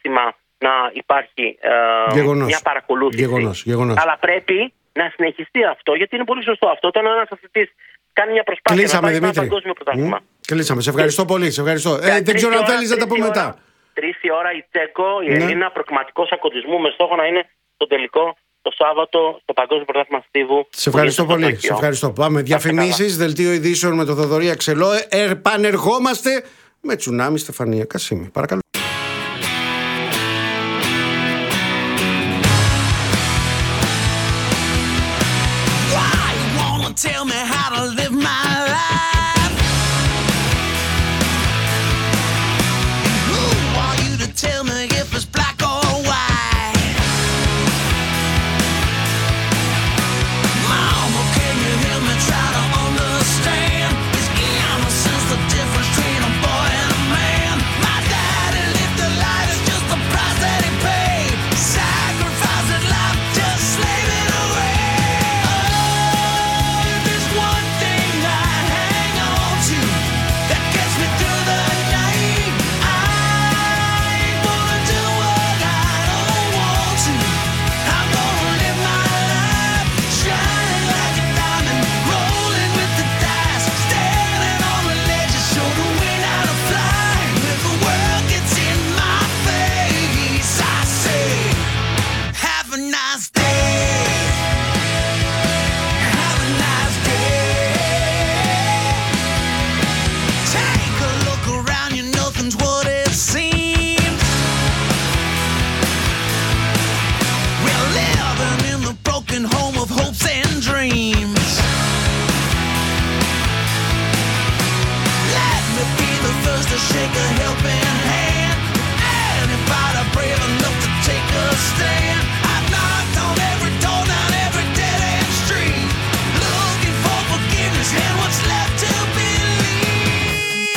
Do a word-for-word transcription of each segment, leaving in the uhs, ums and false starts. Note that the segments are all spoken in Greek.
σύστημα να υπάρχει ε, μια παρακολούθηση. Γεγονός, γεγονός. Αλλά πρέπει να συνεχιστεί αυτό, γιατί είναι πολύ σωστό αυτό. Όταν ένας αθλητής κάνει μια προσπάθεια Κλείσαμε, να πάρει Δημήτρη. ένα παγκόσμιο πρωτάθλημα. Mm. Κλείσαμε. Σε ευχαριστώ πολύ. Σε ευχαριστώ. Ε, δεν ξέρω αν θέλεις να τα πω μετά. Τρεις η ώρα η Τσέκο, η ναι. Ελλήνα προκριματικός ακοντισμού με στόχο να είναι το τελικό το Σάββατο στο Παγκόσμιο Πρωτάθλημα Στίβου. Σε ευχαριστώ πολύ. Σε ευχαριστώ. Πάμε. Διαφημίσεις, δελτίο ειδήσεων με το Θοδωρή Αξελό. Επανερχόμαστε με Τσουνάμι Στεφανία Κασίμη. Παρακαλώ. Tell me how to live my life. Who are you to tell me if it's black or white? Mama, can you help me try to understand? Is innocence the difference between a boy and a man? My daddy lived a life, it's just the price that he paid. Sacrifice his life, just slave it away. Shake a helping hand. Anybody brave enough to take a stand? I've knocked on every door down every dead end street, looking for forgiveness and what's left to believe.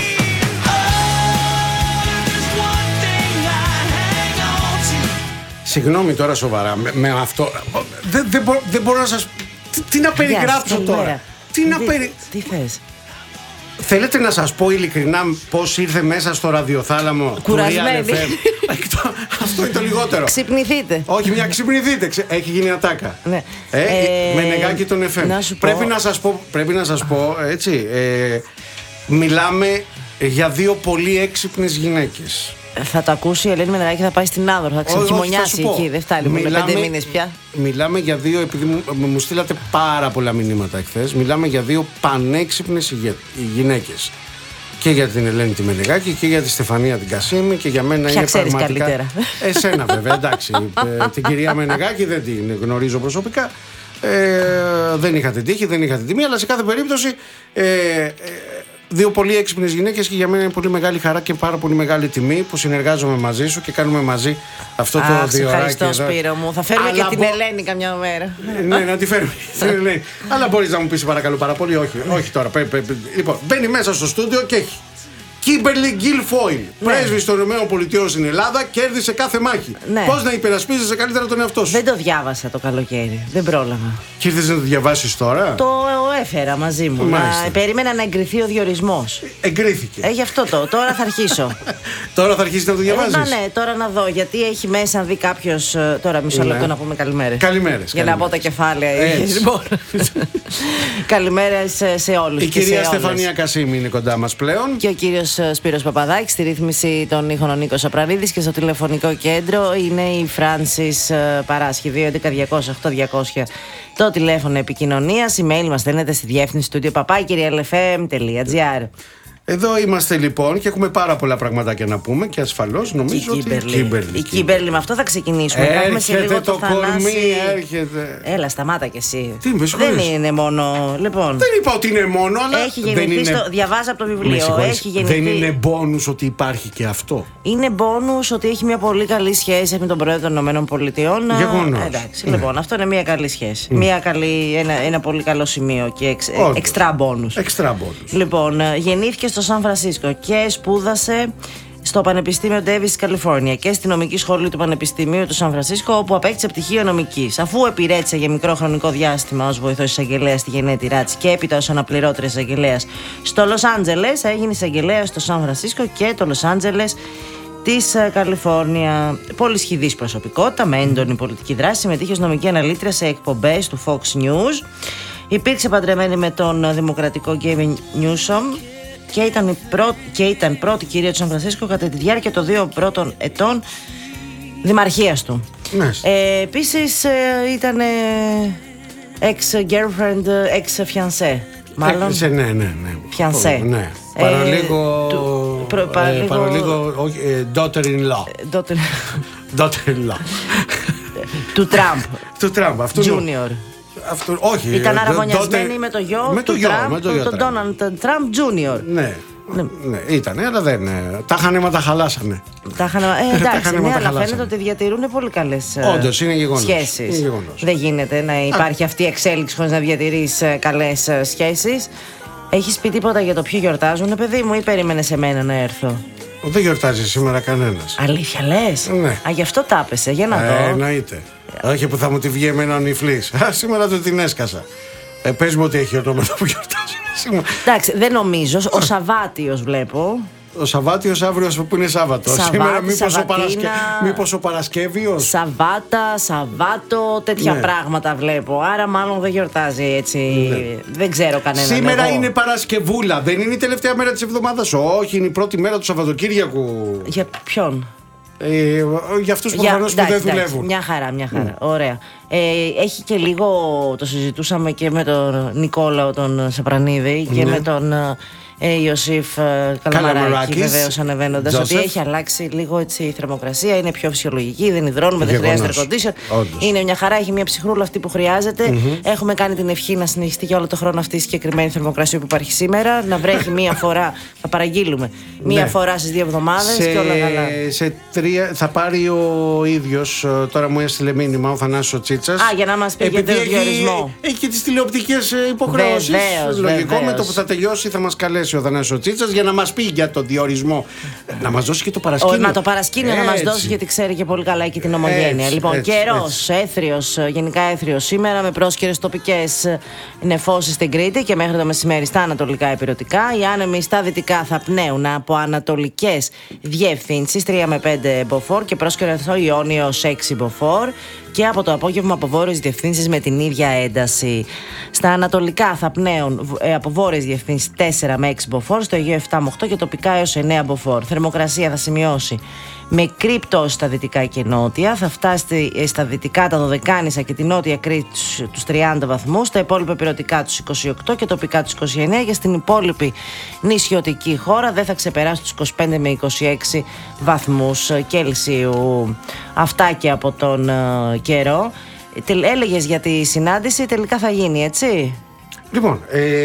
Oh, there's one thing I hang on to. Συγγνώμη τώρα σοβαρά με, με αυτό. Δεν δε, μπο, δε μπορώ να σας. Τι, τι να περιγράψω τώρα. Τι να περι... Τι θες? Θέλετε να σας πω ειλικρινά πώς ήρθε μέσα στο ραδιοθάλαμο κουρασμένη? Του Real εφ εμ? Αυτό είναι το λιγότερο. Ξυπνηθείτε. Όχι, μια ξυπνηθείτε. Έχει γίνει ατάκα. Ναι. Ε, Ε, με νεγάκι τον εφ εμ. να σου Πρέπει, πω... να σας πω, πρέπει να σας πω, έτσι, ε, μιλάμε για δύο πολύ έξυπνες γυναίκες. Θα το ακούσει η Ελένη Μενεράκη, θα πάει στην Άδωρο, θα ξεχειμονιάσει εκεί. Δεν φτάνει με πέντε μήνες πια. Μιλάμε για δύο, επειδή μου, μου στείλατε πάρα πολλά μηνύματα εχθές, μιλάμε για δύο πανέξυπνες γυναίκες. Και για την Ελένη τη Μενεγάκη και για τη Στεφανία την Κασίμη και για μένα. Ποια είναι ξέρεις πραγματικά. Καλύτερα. Εσένα βέβαια, εντάξει. ε, την κυρία Μενεγάκη δεν την γνωρίζω προσωπικά. Ε, δεν είχα την τύχη, δεν είχα την τιμή, αλλά σε κάθε περίπτωση. Ε, ε, Δύο πολύ έξυπνες γυναίκες και για μένα είναι πολύ μεγάλη χαρά και πάρα πολύ μεγάλη τιμή που συνεργάζομαι μαζί σου και κάνουμε μαζί αυτό το Αχ, δύο ώρες. Ευχαριστώ, Σπύρο μου. Θα φέρουμε Αλλά και την μπο... Ελένη καμιά μέρα. Ναι, να τη φέρουμε την Ελένη. Αλλά μπορείς να μου πεις παρακαλώ πάρα πολύ? Όχι, όχι τώρα. Πέ, πέ, πέ. Λοιπόν, μπαίνει μέσα στο στούντιο και έχει Κίμπερλι Γκίλφόιλ, ναι. πρέσβης των ΗΠΑ στην Ελλάδα, κέρδισε κάθε μάχη. Ναι. Πώς να υπερασπίζεσαι καλύτερα τον εαυτό σου? Δεν το διάβασα το καλοκαίρι. Δεν πρόλαβα. Και ήρθες να το διαβάσεις τώρα? Το έφερα μαζί μου. Να... Περίμενα να εγκριθεί ο διορισμός. Εγκρίθηκε. Ε, γι' αυτό το. Τώρα θα αρχίσω. Τώρα θα αρχίσεις να το διαβάζεις? Ε, ναι, τώρα να δω. Γιατί έχει μέσα δει κάποιος. Τώρα μισό λεπτό ναι. να πούμε καλημέρες. Καλημέρες. Για καλημέρες. Να πω τα κεφάλαια. Καλημέρες σε όλους. Η κυρία Στεφανία Κασίμη είναι κοντά μας πλέον. Και ο κύριος Σπύρος Παπαδάκης στη ρύθμιση των ήχων ο Νίκος Απρανίδης και στο τηλεφωνικό κέντρο είναι η Φράνσις Παράσχη. Δύο έντεκα διακόσια οκτώ διακόσια το τηλέφωνο επικοινωνίας. Email μας στέλνετε στη διεύθυνση studio παπάκι ελ εφ εμ τελεία τζι άρ. Εδώ είμαστε λοιπόν και έχουμε πάρα πολλά πραγματάκια να πούμε και ασφαλώς νομίζω η ότι Κίμπερλι. Η Κίμπερλι, με αυτό θα ξεκινήσουμε. Έρχεται σε λίγο το, το κορμί, έρχεται. Έλα, σταμάτα κι εσύ. Τι, δεν είναι μόνο. Λοιπόν, δεν είπα ότι είναι μόνο, αλλά. Έχει γεννηθεί δεν είναι... στο... Διαβάζω από το βιβλίο. Έχει γεννηθεί... Δεν είναι μπόνους ότι υπάρχει και αυτό. Είναι μπόνους ότι έχει μια πολύ καλή σχέση με τον πρόεδρο των ΗΠΑ. Γεγονός. Εντάξει, ναι. Λοιπόν, αυτό είναι μια καλή σχέση. Mm. Μια καλή, ένα, ένα πολύ καλό σημείο και εξ, εξτρά μπόνους. Εξτρά μπόνους. Λοιπόν, γεννήθηκε στο Σαν Φρανσίσκο και σπούδασε στο Πανεπιστήμιο Ντέβις, Καλιφόρνια και στη νομική σχολή του Πανεπιστημίου του Σαν Φρανσίσκο, όπου απέκτησε πτυχίο νομικής. Αφού υπηρέτησε για μικρό χρονικό διάστημα ως βοηθός εισαγγελέας στη γενέτειρά της και έπειτα ως αναπληρώτρια εισαγγελέας στο Λος Άντζελες, έγινε εισαγγελέας στο Σαν Φρανσίσκο και το Λος Άντζελες της ε, Καλιφόρνια. Πολύ σχηδής προσωπικότητα με έντονη πολιτική δράση. Συμμετείχε ως νομική αναλήτρια σε εκπομπές του Fox News. Υπήρξε παντρεμένη με τον δημοκρατικό Γκέβιν Νιούσομ και ήταν, η πρω... και ήταν πρώτη κυρία του Σαν Φρανσίσκο κατά τη διάρκεια των δύο πρώτων ετών δημαρχίας του. Ναι. Ε, επίσης ε, ήταν ex-girlfriend, ex-fiancé. Μάλλον. Ε, ναι, ναι, ναι. Fiancé. Ναι. Ε, Παραλίγο. του- προ- ε, παραλίγο- παραλίγο. όχι, ε, daughter-in-law. Τότε- Daughter-in-law. του Τραμπ. Του Τραμπ. Αυτού Junior. Αυτό, όχι. Ήταν ε, αραβωνιασμένη daughter- με το γιο με το του γιο, Τραμπ, με το γιο τον Τραμπ. Ντόναλντ Τραμπ Junior. Ναι. Ναι, ήτανε, αλλά δεν. ε, Τα χανέμα τα χαλάσανε. Τα είχαν. Ε, Τα εντάξει, είχαν ναι, αλλά μεταχαλάσανε. φαίνεται ότι διατηρούν πολύ καλές Όντως, είναι γεγονός. σχέσεις. Είναι γεγονός. Δεν γίνεται να υπάρχει αυτή η εξέλιξη χωρίς να διατηρείς ε, καλές ε, σχέσεις. Έχεις πει τίποτα για το ποιο γιορτάζουνε, παιδί μου, ή περίμενες εμένα να έρθω? Δεν γιορτάζει σήμερα κανένας. Αλήθεια λες? Ναι. Α, γι' αυτό τα έπεσε, για να Ε, δω. εννοείται. Όχι που θα μου τη βγει εμένα ο νυφλής. Α, σήμερα το την έσκασα. Ε, πες μου ότι έχει ονόματα που γιορτάζει σήμερα. Εντάξει, δεν νομίζω. Ο Σαββάτιος βλέπω. Ο Σαββάτιος αύριο που είναι Σάββατο. Σαββάτη, Σήμερα μήπως ο, Σαββατίνα. Παρασκε... μήπως ο Παρασκεύιος. Σαββάτα, Σαββάτο, τέτοια Ναι. πράγματα βλέπω. Άρα μάλλον δεν γιορτάζει έτσι. Δεν ξέρω κανέναν. Σήμερα εγώ. είναι Παρασκευούλα. Δεν είναι η τελευταία μέρα της εβδομάδας. Όχι, είναι η πρώτη μέρα του Σαββατοκύριακου. Για ποιον? Ε, για αυτούς Για- προφανώς που εντάξει, δεν εντάξει, δουλεύουν. Μια χαρά, μια χαρά. Ωραία. Ε, έχει και λίγο, το συζητούσαμε και με τον Νικόλαο τον Σαπρανίδη και Ναι. με τον ε, Ιωσήφ ε, Καλαμαράκη, Καλαμαράκης. βεβαίως ανεβαίνοντας, ότι Τζόσεφ. έχει αλλάξει λίγο έτσι η θερμοκρασία, είναι πιο φυσιολογική, δεν υδρώνουμε, δεν Γεγονός. χρειάζεται air condition. Όντως. Είναι μια χαρά, έχει μια ψυχρούλα αυτή που χρειάζεται. Έχουμε κάνει την ευχή να συνεχιστεί για όλο το χρόνο αυτή η συγκεκριμένη θερμοκρασία που υπάρχει σήμερα. Να βρέχει μία φορά, θα παραγγείλουμε μία Ναι. φορά στις δύο εβδομάδες και όλα καλά. σε τρία, θα πάρει ο ίδιος, ε, τώρα μου έστειλε μήνυμα, ο Θανάσης ο Τσίτσας. Α, για να μας πει για Επειδή τον έχει- διορισμό. Έχει και τις τηλεοπτικές ε, υποχρεώσεις. Βεβαίως, Λογικό, βεβαίως. με το που θα τελειώσει θα μας καλέσει ο Θανάσης ο Τσίτσας για να μας πει για τον διορισμό. Να μας δώσει και το παρασκήνιο. Ο, να το παρασκήνιο να μας Έτσι. δώσει, γιατί ξέρει και πολύ καλά και την ομογένεια. Έτσι, Λοιπόν, έτσι, καιρός, έθριος, γενικά έθριος σήμερα με πρόσκαιρες τοπικές νεφώσεις στην Κρήτη και μέχρι το μεσημέρι στα ανατολικά ηπειρωτικά. Οι άνεμοι στα δυτικά θα πνέουν από ανατολικές διευθύνσεις τρία με πέντε μποφόρ και πρόσκαιρο στο Ιόνιο έως έξι μποφόρ. Και από το απόγευμα από βόρειες διευθύνσεις με την ίδια ένταση. Στα ανατολικά θα πνέουν ε, από βόρειες διευθύνσεις τέσσερα με έξι μποφόρ, στο Αιγαίο επτά με οκτώ και τοπικά έως εννέα μποφόρ. Θερμοκρασία θα σημειώσει μικρή πτώση στα δυτικά και νότια. Θα φτάσει ε, στα δυτικά τα Δωδεκάνησα και την νότια Κρήτη τους, τους τριάντα βαθμούς, στα υπόλοιπα ηπειρωτικά τους είκοσι οκτώ και τοπικά τους είκοσι εννέα και στην υπόλοιπη νησιωτική χώρα δεν θα ξεπεράσει τους είκοσι πέντε με είκοσι έξι βαθμούς Κέλσιου. Αυτά και από τον ε, καιρό. Τελ- Έλεγες για τη συνάντηση, τελικά θα γίνει, έτσι? Λοιπόν,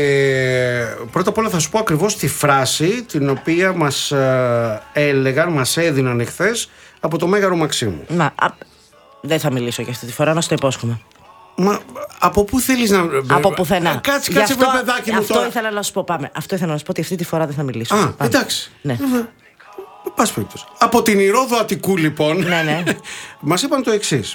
ε, πρώτα απ' όλα θα σου πω ακριβώς τη φράση την οποία μας ε, έλεγαν, μας έδιναν εχθές από το Μέγαρο Μαξίμου. Μα, α, δεν θα μιλήσω και αυτή τη φορά, να στο υπόσχομαι. Μα από πού θέλεις να... Από πουθενά. Ε, Κάτσε, Γι' κάτσε αυτό, βρε παιδάκι μου αυτό τώρα. ήθελα να σου πω, πάμε. Αυτό ήθελα να σου πω ότι αυτή τη φορά δεν θα μιλήσω. Α, Πάμε. εντάξει. Ναι. Πας περιπτώσει. Από την Ηρώδο Αττικού λοιπόν Ναι, ναι. μας είπαν το εξής.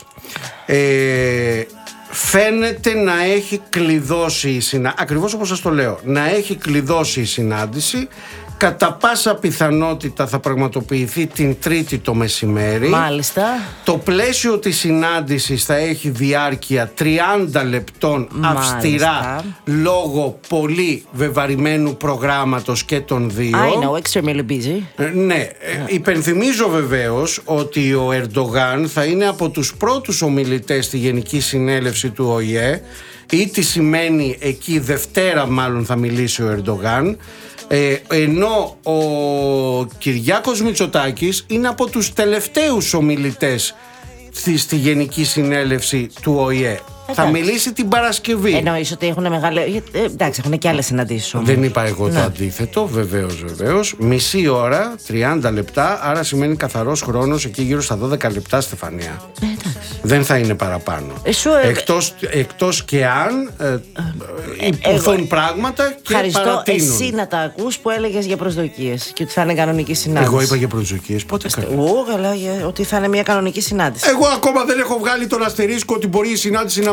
Ε, φαίνεται να έχει κλειδώσει η συνάντηση, ακριβώς όπως σας το λέω, να έχει κλειδώσει η συνάντηση. Κατά πάσα πιθανότητα θα πραγματοποιηθεί την Τρίτη το μεσημέρι. Μάλιστα. Το πλαίσιο της συνάντησης θα έχει διάρκεια τριάντα λεπτών Μάλιστα. αυστηρά λόγω πολύ βεβαρημένου προγράμματος και των δύο. I know, extremely busy. Ε, ναι, ε, υπενθυμίζω βεβαίως ότι ο Ερντογάν θα είναι από τους πρώτους ομιλητές στη Γενική Συνέλευση του Ο Η Ε, ή τι σημαίνει εκεί Δευτέρα μάλλον θα μιλήσει ο Ερντογάν, ε, ενώ ο Κυριάκος Μητσοτάκης είναι από τους τελευταίους ομιλητές στη, στη Γενική Συνέλευση του Ο Η Ε. Θα μιλήσει την Παρασκευή. Εννοείς ότι έχουν μεγάλη. Ε, εντάξει, έχουν και άλλες συναντήσεις όμως. Δεν είπα εγώ το Ναι. αντίθετο, βεβαίως, βεβαίως. Μισή ώρα, τριάντα λεπτά, άρα σημαίνει καθαρός χρόνος εκεί γύρω στα δώδεκα λεπτά, Στεφανία. Ε, εντάξει. Δεν θα είναι παραπάνω. Ε, σου, ε, εκτός, εκτός και αν ε, υποθούν πράγματα και Ευχαριστώ παρατείνουν. εσύ να τα ακούς που έλεγες για προσδοκίες και ότι θα είναι κανονική συνάντηση. Εγώ είπα για προσδοκίες. Πότε καλά. Ω, καλά, για- ότι θα είναι μια κανονική συνάντηση. Εγώ ακόμα δεν έχω βγάλει τον αστερίσκο ότι μπορεί η συνάντηση να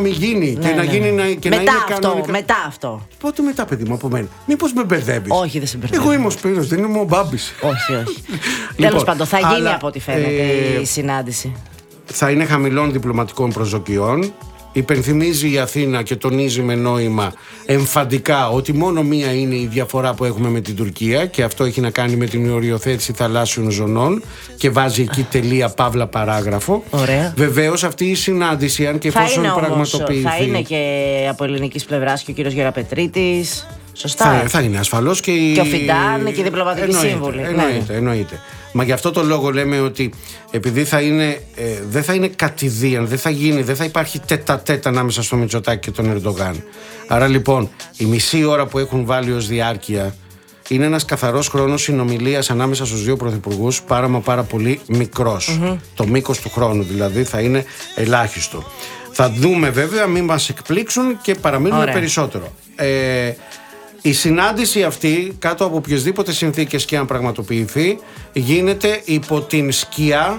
μην γίνει Ναι, και να ναι. γίνει να, και μετά να είναι αυτό, κανονικά. μετά αυτό. Πότε μετά, παιδί μου, από μένα. Μήπως με μπερδεύεις? Όχι, δεν σε μπερδεύω. Εγώ είμαι ο Σπύρος, δεν είμαι ο Μπάμπης. Όχι, όχι. Λοιπόν, Τέλος πάντων, θα γίνει αλλά, από ό,τι φαίνεται ε, η συνάντηση. Θα είναι χαμηλών διπλωματικών προσδοκιών. Υπενθυμίζει η Αθήνα και τονίζει με νόημα εμφαντικά ότι μόνο μία είναι η διαφορά που έχουμε με την Τουρκία και αυτό έχει να κάνει με την οριοθέτηση θαλάσσιων ζωνών και βάζει εκεί τελεία παύλα παράγραφο. Ωραία. Βεβαίως αυτή η συνάντηση, αν και Θα εφόσον είναι όμως, πραγματοποιηθεί. θα είναι και από ελληνικής πλευράς και ο κύριος Γεραπετρίτης. Σωστά. Θα, θα είναι ασφαλώς και, η... Και ο Φιντάν και οι διπλωματικοί εννοείται, σύμβουλοι. Εννοείται, Ναι. εννοείται. Μα γι' αυτό το λόγο λέμε ότι επειδή θα είναι, ε, δεν θα είναι κατηδίαν, δεν θα γίνει, δεν θα υπάρχει τέτα-τέτα ανάμεσα στο Μητσοτάκη και τον Ερντογάν. Άρα λοιπόν η μισή ώρα που έχουν βάλει ως διάρκεια είναι ένας καθαρός χρόνος συνομιλίας ανάμεσα στους δύο πρωθυπουργούς, πάρα μα πάρα πολύ μικρός. Mm-hmm. Το μήκος του χρόνου δηλαδή θα είναι ελάχιστο. Θα δούμε βέβαια, μην μας εκπλήξουν και παραμείνουμε Ωραία. περισσότερο. Ε, Η συνάντηση αυτή, κάτω από οποιασδήποτε συνθήκες και αν πραγματοποιηθεί, γίνεται υπό την σκιά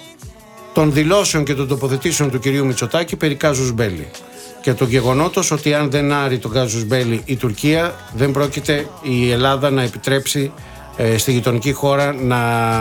των δηλώσεων και των τοποθετήσεων του κυρίου Μητσοτάκη περί κάζους μπέλι. Και το γεγονότος ότι αν δεν άρει τον κάζους μπέλι η Τουρκία, δεν πρόκειται η Ελλάδα να επιτρέψει ε, στη γειτονική χώρα να,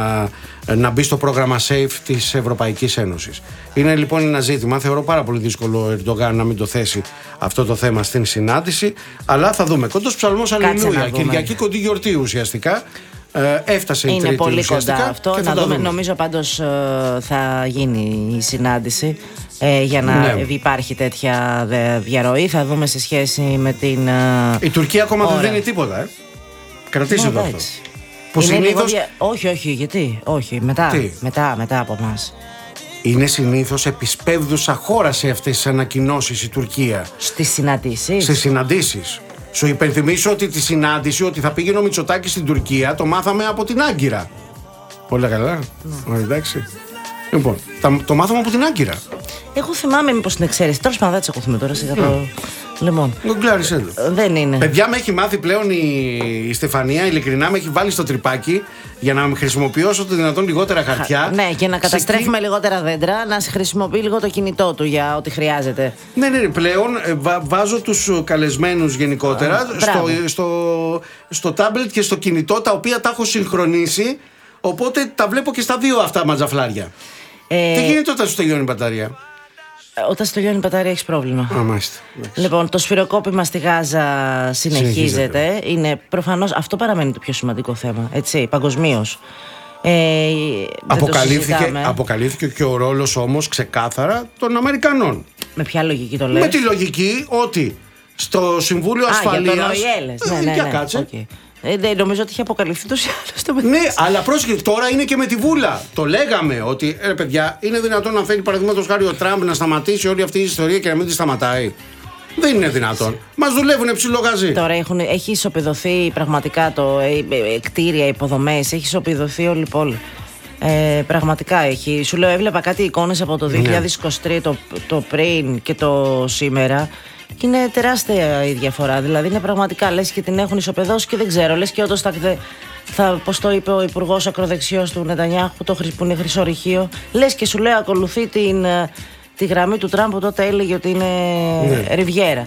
να μπει στο πρόγραμμα SAFE της Ευρωπαϊκής Ένωσης. Είναι λοιπόν ένα ζήτημα, θεωρώ πάρα πολύ δύσκολο ο Ερντογάν να μην το θέσει αυτό το θέμα στην συνάντηση, αλλά θα δούμε. Κοντός ψαλμός αλληλούια, Κυριακή κοντή γιορτή ουσιαστικά. Ε, έφτασε η Είναι Τρίτη πολύ ουσιαστικά κοντά αυτό. και θα Να τα δούμε. δούμε. Νομίζω πάντως ε, θα γίνει η συνάντηση ε, για να Ναι. υπάρχει τέτοια δε- διαρροή. Θα δούμε σε σχέση με την. ε, Η Τουρκία ακόμα Ωραία. δεν δίνει τίποτα, ε. Κρατήστε ναι, το αυτό. εντάξει. Που Είναι λίγο συνήθως δια- Όχι, όχι, γιατί. Όχι, μετά. Τι? Μετά, μετά από εμάς. είναι συνήθως επισπεύδουσα χώρα σε αυτές τις ανακοινώσεις η Τουρκία. Στις συναντήσεις. Σε συναντήσεις. Σου υπενθυμίσω ότι τη συνάντηση ότι θα πήγαινε ο Μητσοτάκης στην Τουρκία το μάθαμε από την Άγκυρα. Πολύ καλά. Ωραία, εντάξει. Λοιπόν, τα- το μάθαμε από την Άγκυρα. Εγώ θυμάμαι μήπως την εξαίρεση. Τέλος πάντων, δεν τσακωθούμε τώρα σιγά το. Λοιπόν. Τον κλάρισε εδώ. ε, Δεν είναι. Παιδιά, με έχει μάθει πλέον η, η Στεφανία, ειλικρινά με έχει βάλει στο τρυπάκι για να χρησιμοποιώ όσο το δυνατόν λιγότερα χαρτιά. Ναι, και να Σε καταστρέφουμε λιγότερα δέντρα, να χρησιμοποιεί λίγο το κινητό του για ό,τι χρειάζεται. Ναι, ναι, ναι, πλέον ε, βα- βάζω τους ε, καλεσμένους γενικότερα Α, στο, μπράβο. στο, στο τάμπλετ και στο κινητό, τα οποία τα έχω συγχρονίσει, οπότε τα βλέπω και στα δύο αυτά ματζαφλάρια. Ε, Τι γίνεται όταν σου τελειώνει η μπαταρία? Όταν σου τελειώνει η μπαταρία, έχει πρόβλημα. Α, μάλιστα. Λοιπόν, το σφυροκόπημα στη Γάζα συνεχίζεται. Συνεχίζεται. Είναι προφανώς αυτό παραμένει το πιο σημαντικό θέμα. Έτσι, παγκοσμίως. Ε, δεν το Αποκαλύφθηκε, συζητάμε. αποκαλύφθηκε και ο ρόλος όμως ξεκάθαρα των Αμερικανών. Με ποια λογική το λες? Με τη λογική ότι στο Συμβούλιο Α, Ασφαλείας. για τον ΟΗΕ λες. Ναι, Ε, ναι, για ναι. κάτσε. Οκ. Ε, δεν, νομίζω ότι είχε αποκαλυφθεί τόσο ή άλλως το μεταξύ. Ναι, αλλά πρόσεχε, τώρα είναι και με τη Βούλα. Το λέγαμε ότι, ρε παιδιά, είναι δυνατόν να θέλει παραδείγματος χάρη ο Τραμπ να σταματήσει όλη αυτή η ιστορία και να μην τη σταματάει? Δεν είναι δυνατόν. Μας δουλεύουν ψηλό γαζί. Τώρα έχουν, έχει ισοπεδωθεί πραγματικά το ε, ε, κτίρια, υποδομές, έχει ισοπεδωθεί όλη η πόλη. Ε, πραγματικά έχει. Σου λέω, έβλεπα κάτι εικόνες από το δύο χιλιάδες είκοσι τρία, το, το πριν και το σήμερα. Και είναι τεράστια η διαφορά. Δηλαδή είναι πραγματικά λες και την έχουν ισοπεδώσει και δεν ξέρω. Λες και όντως θα, θα πώς το είπε ο υπουργός ακροδεξιός του Νετανιάχου, το, που είναι χρυσορυχείο. Λες και σου λέω, ακολουθεί την, τη γραμμή του Τραμπ που τότε έλεγε ότι είναι Ναι. Ριβιέρα.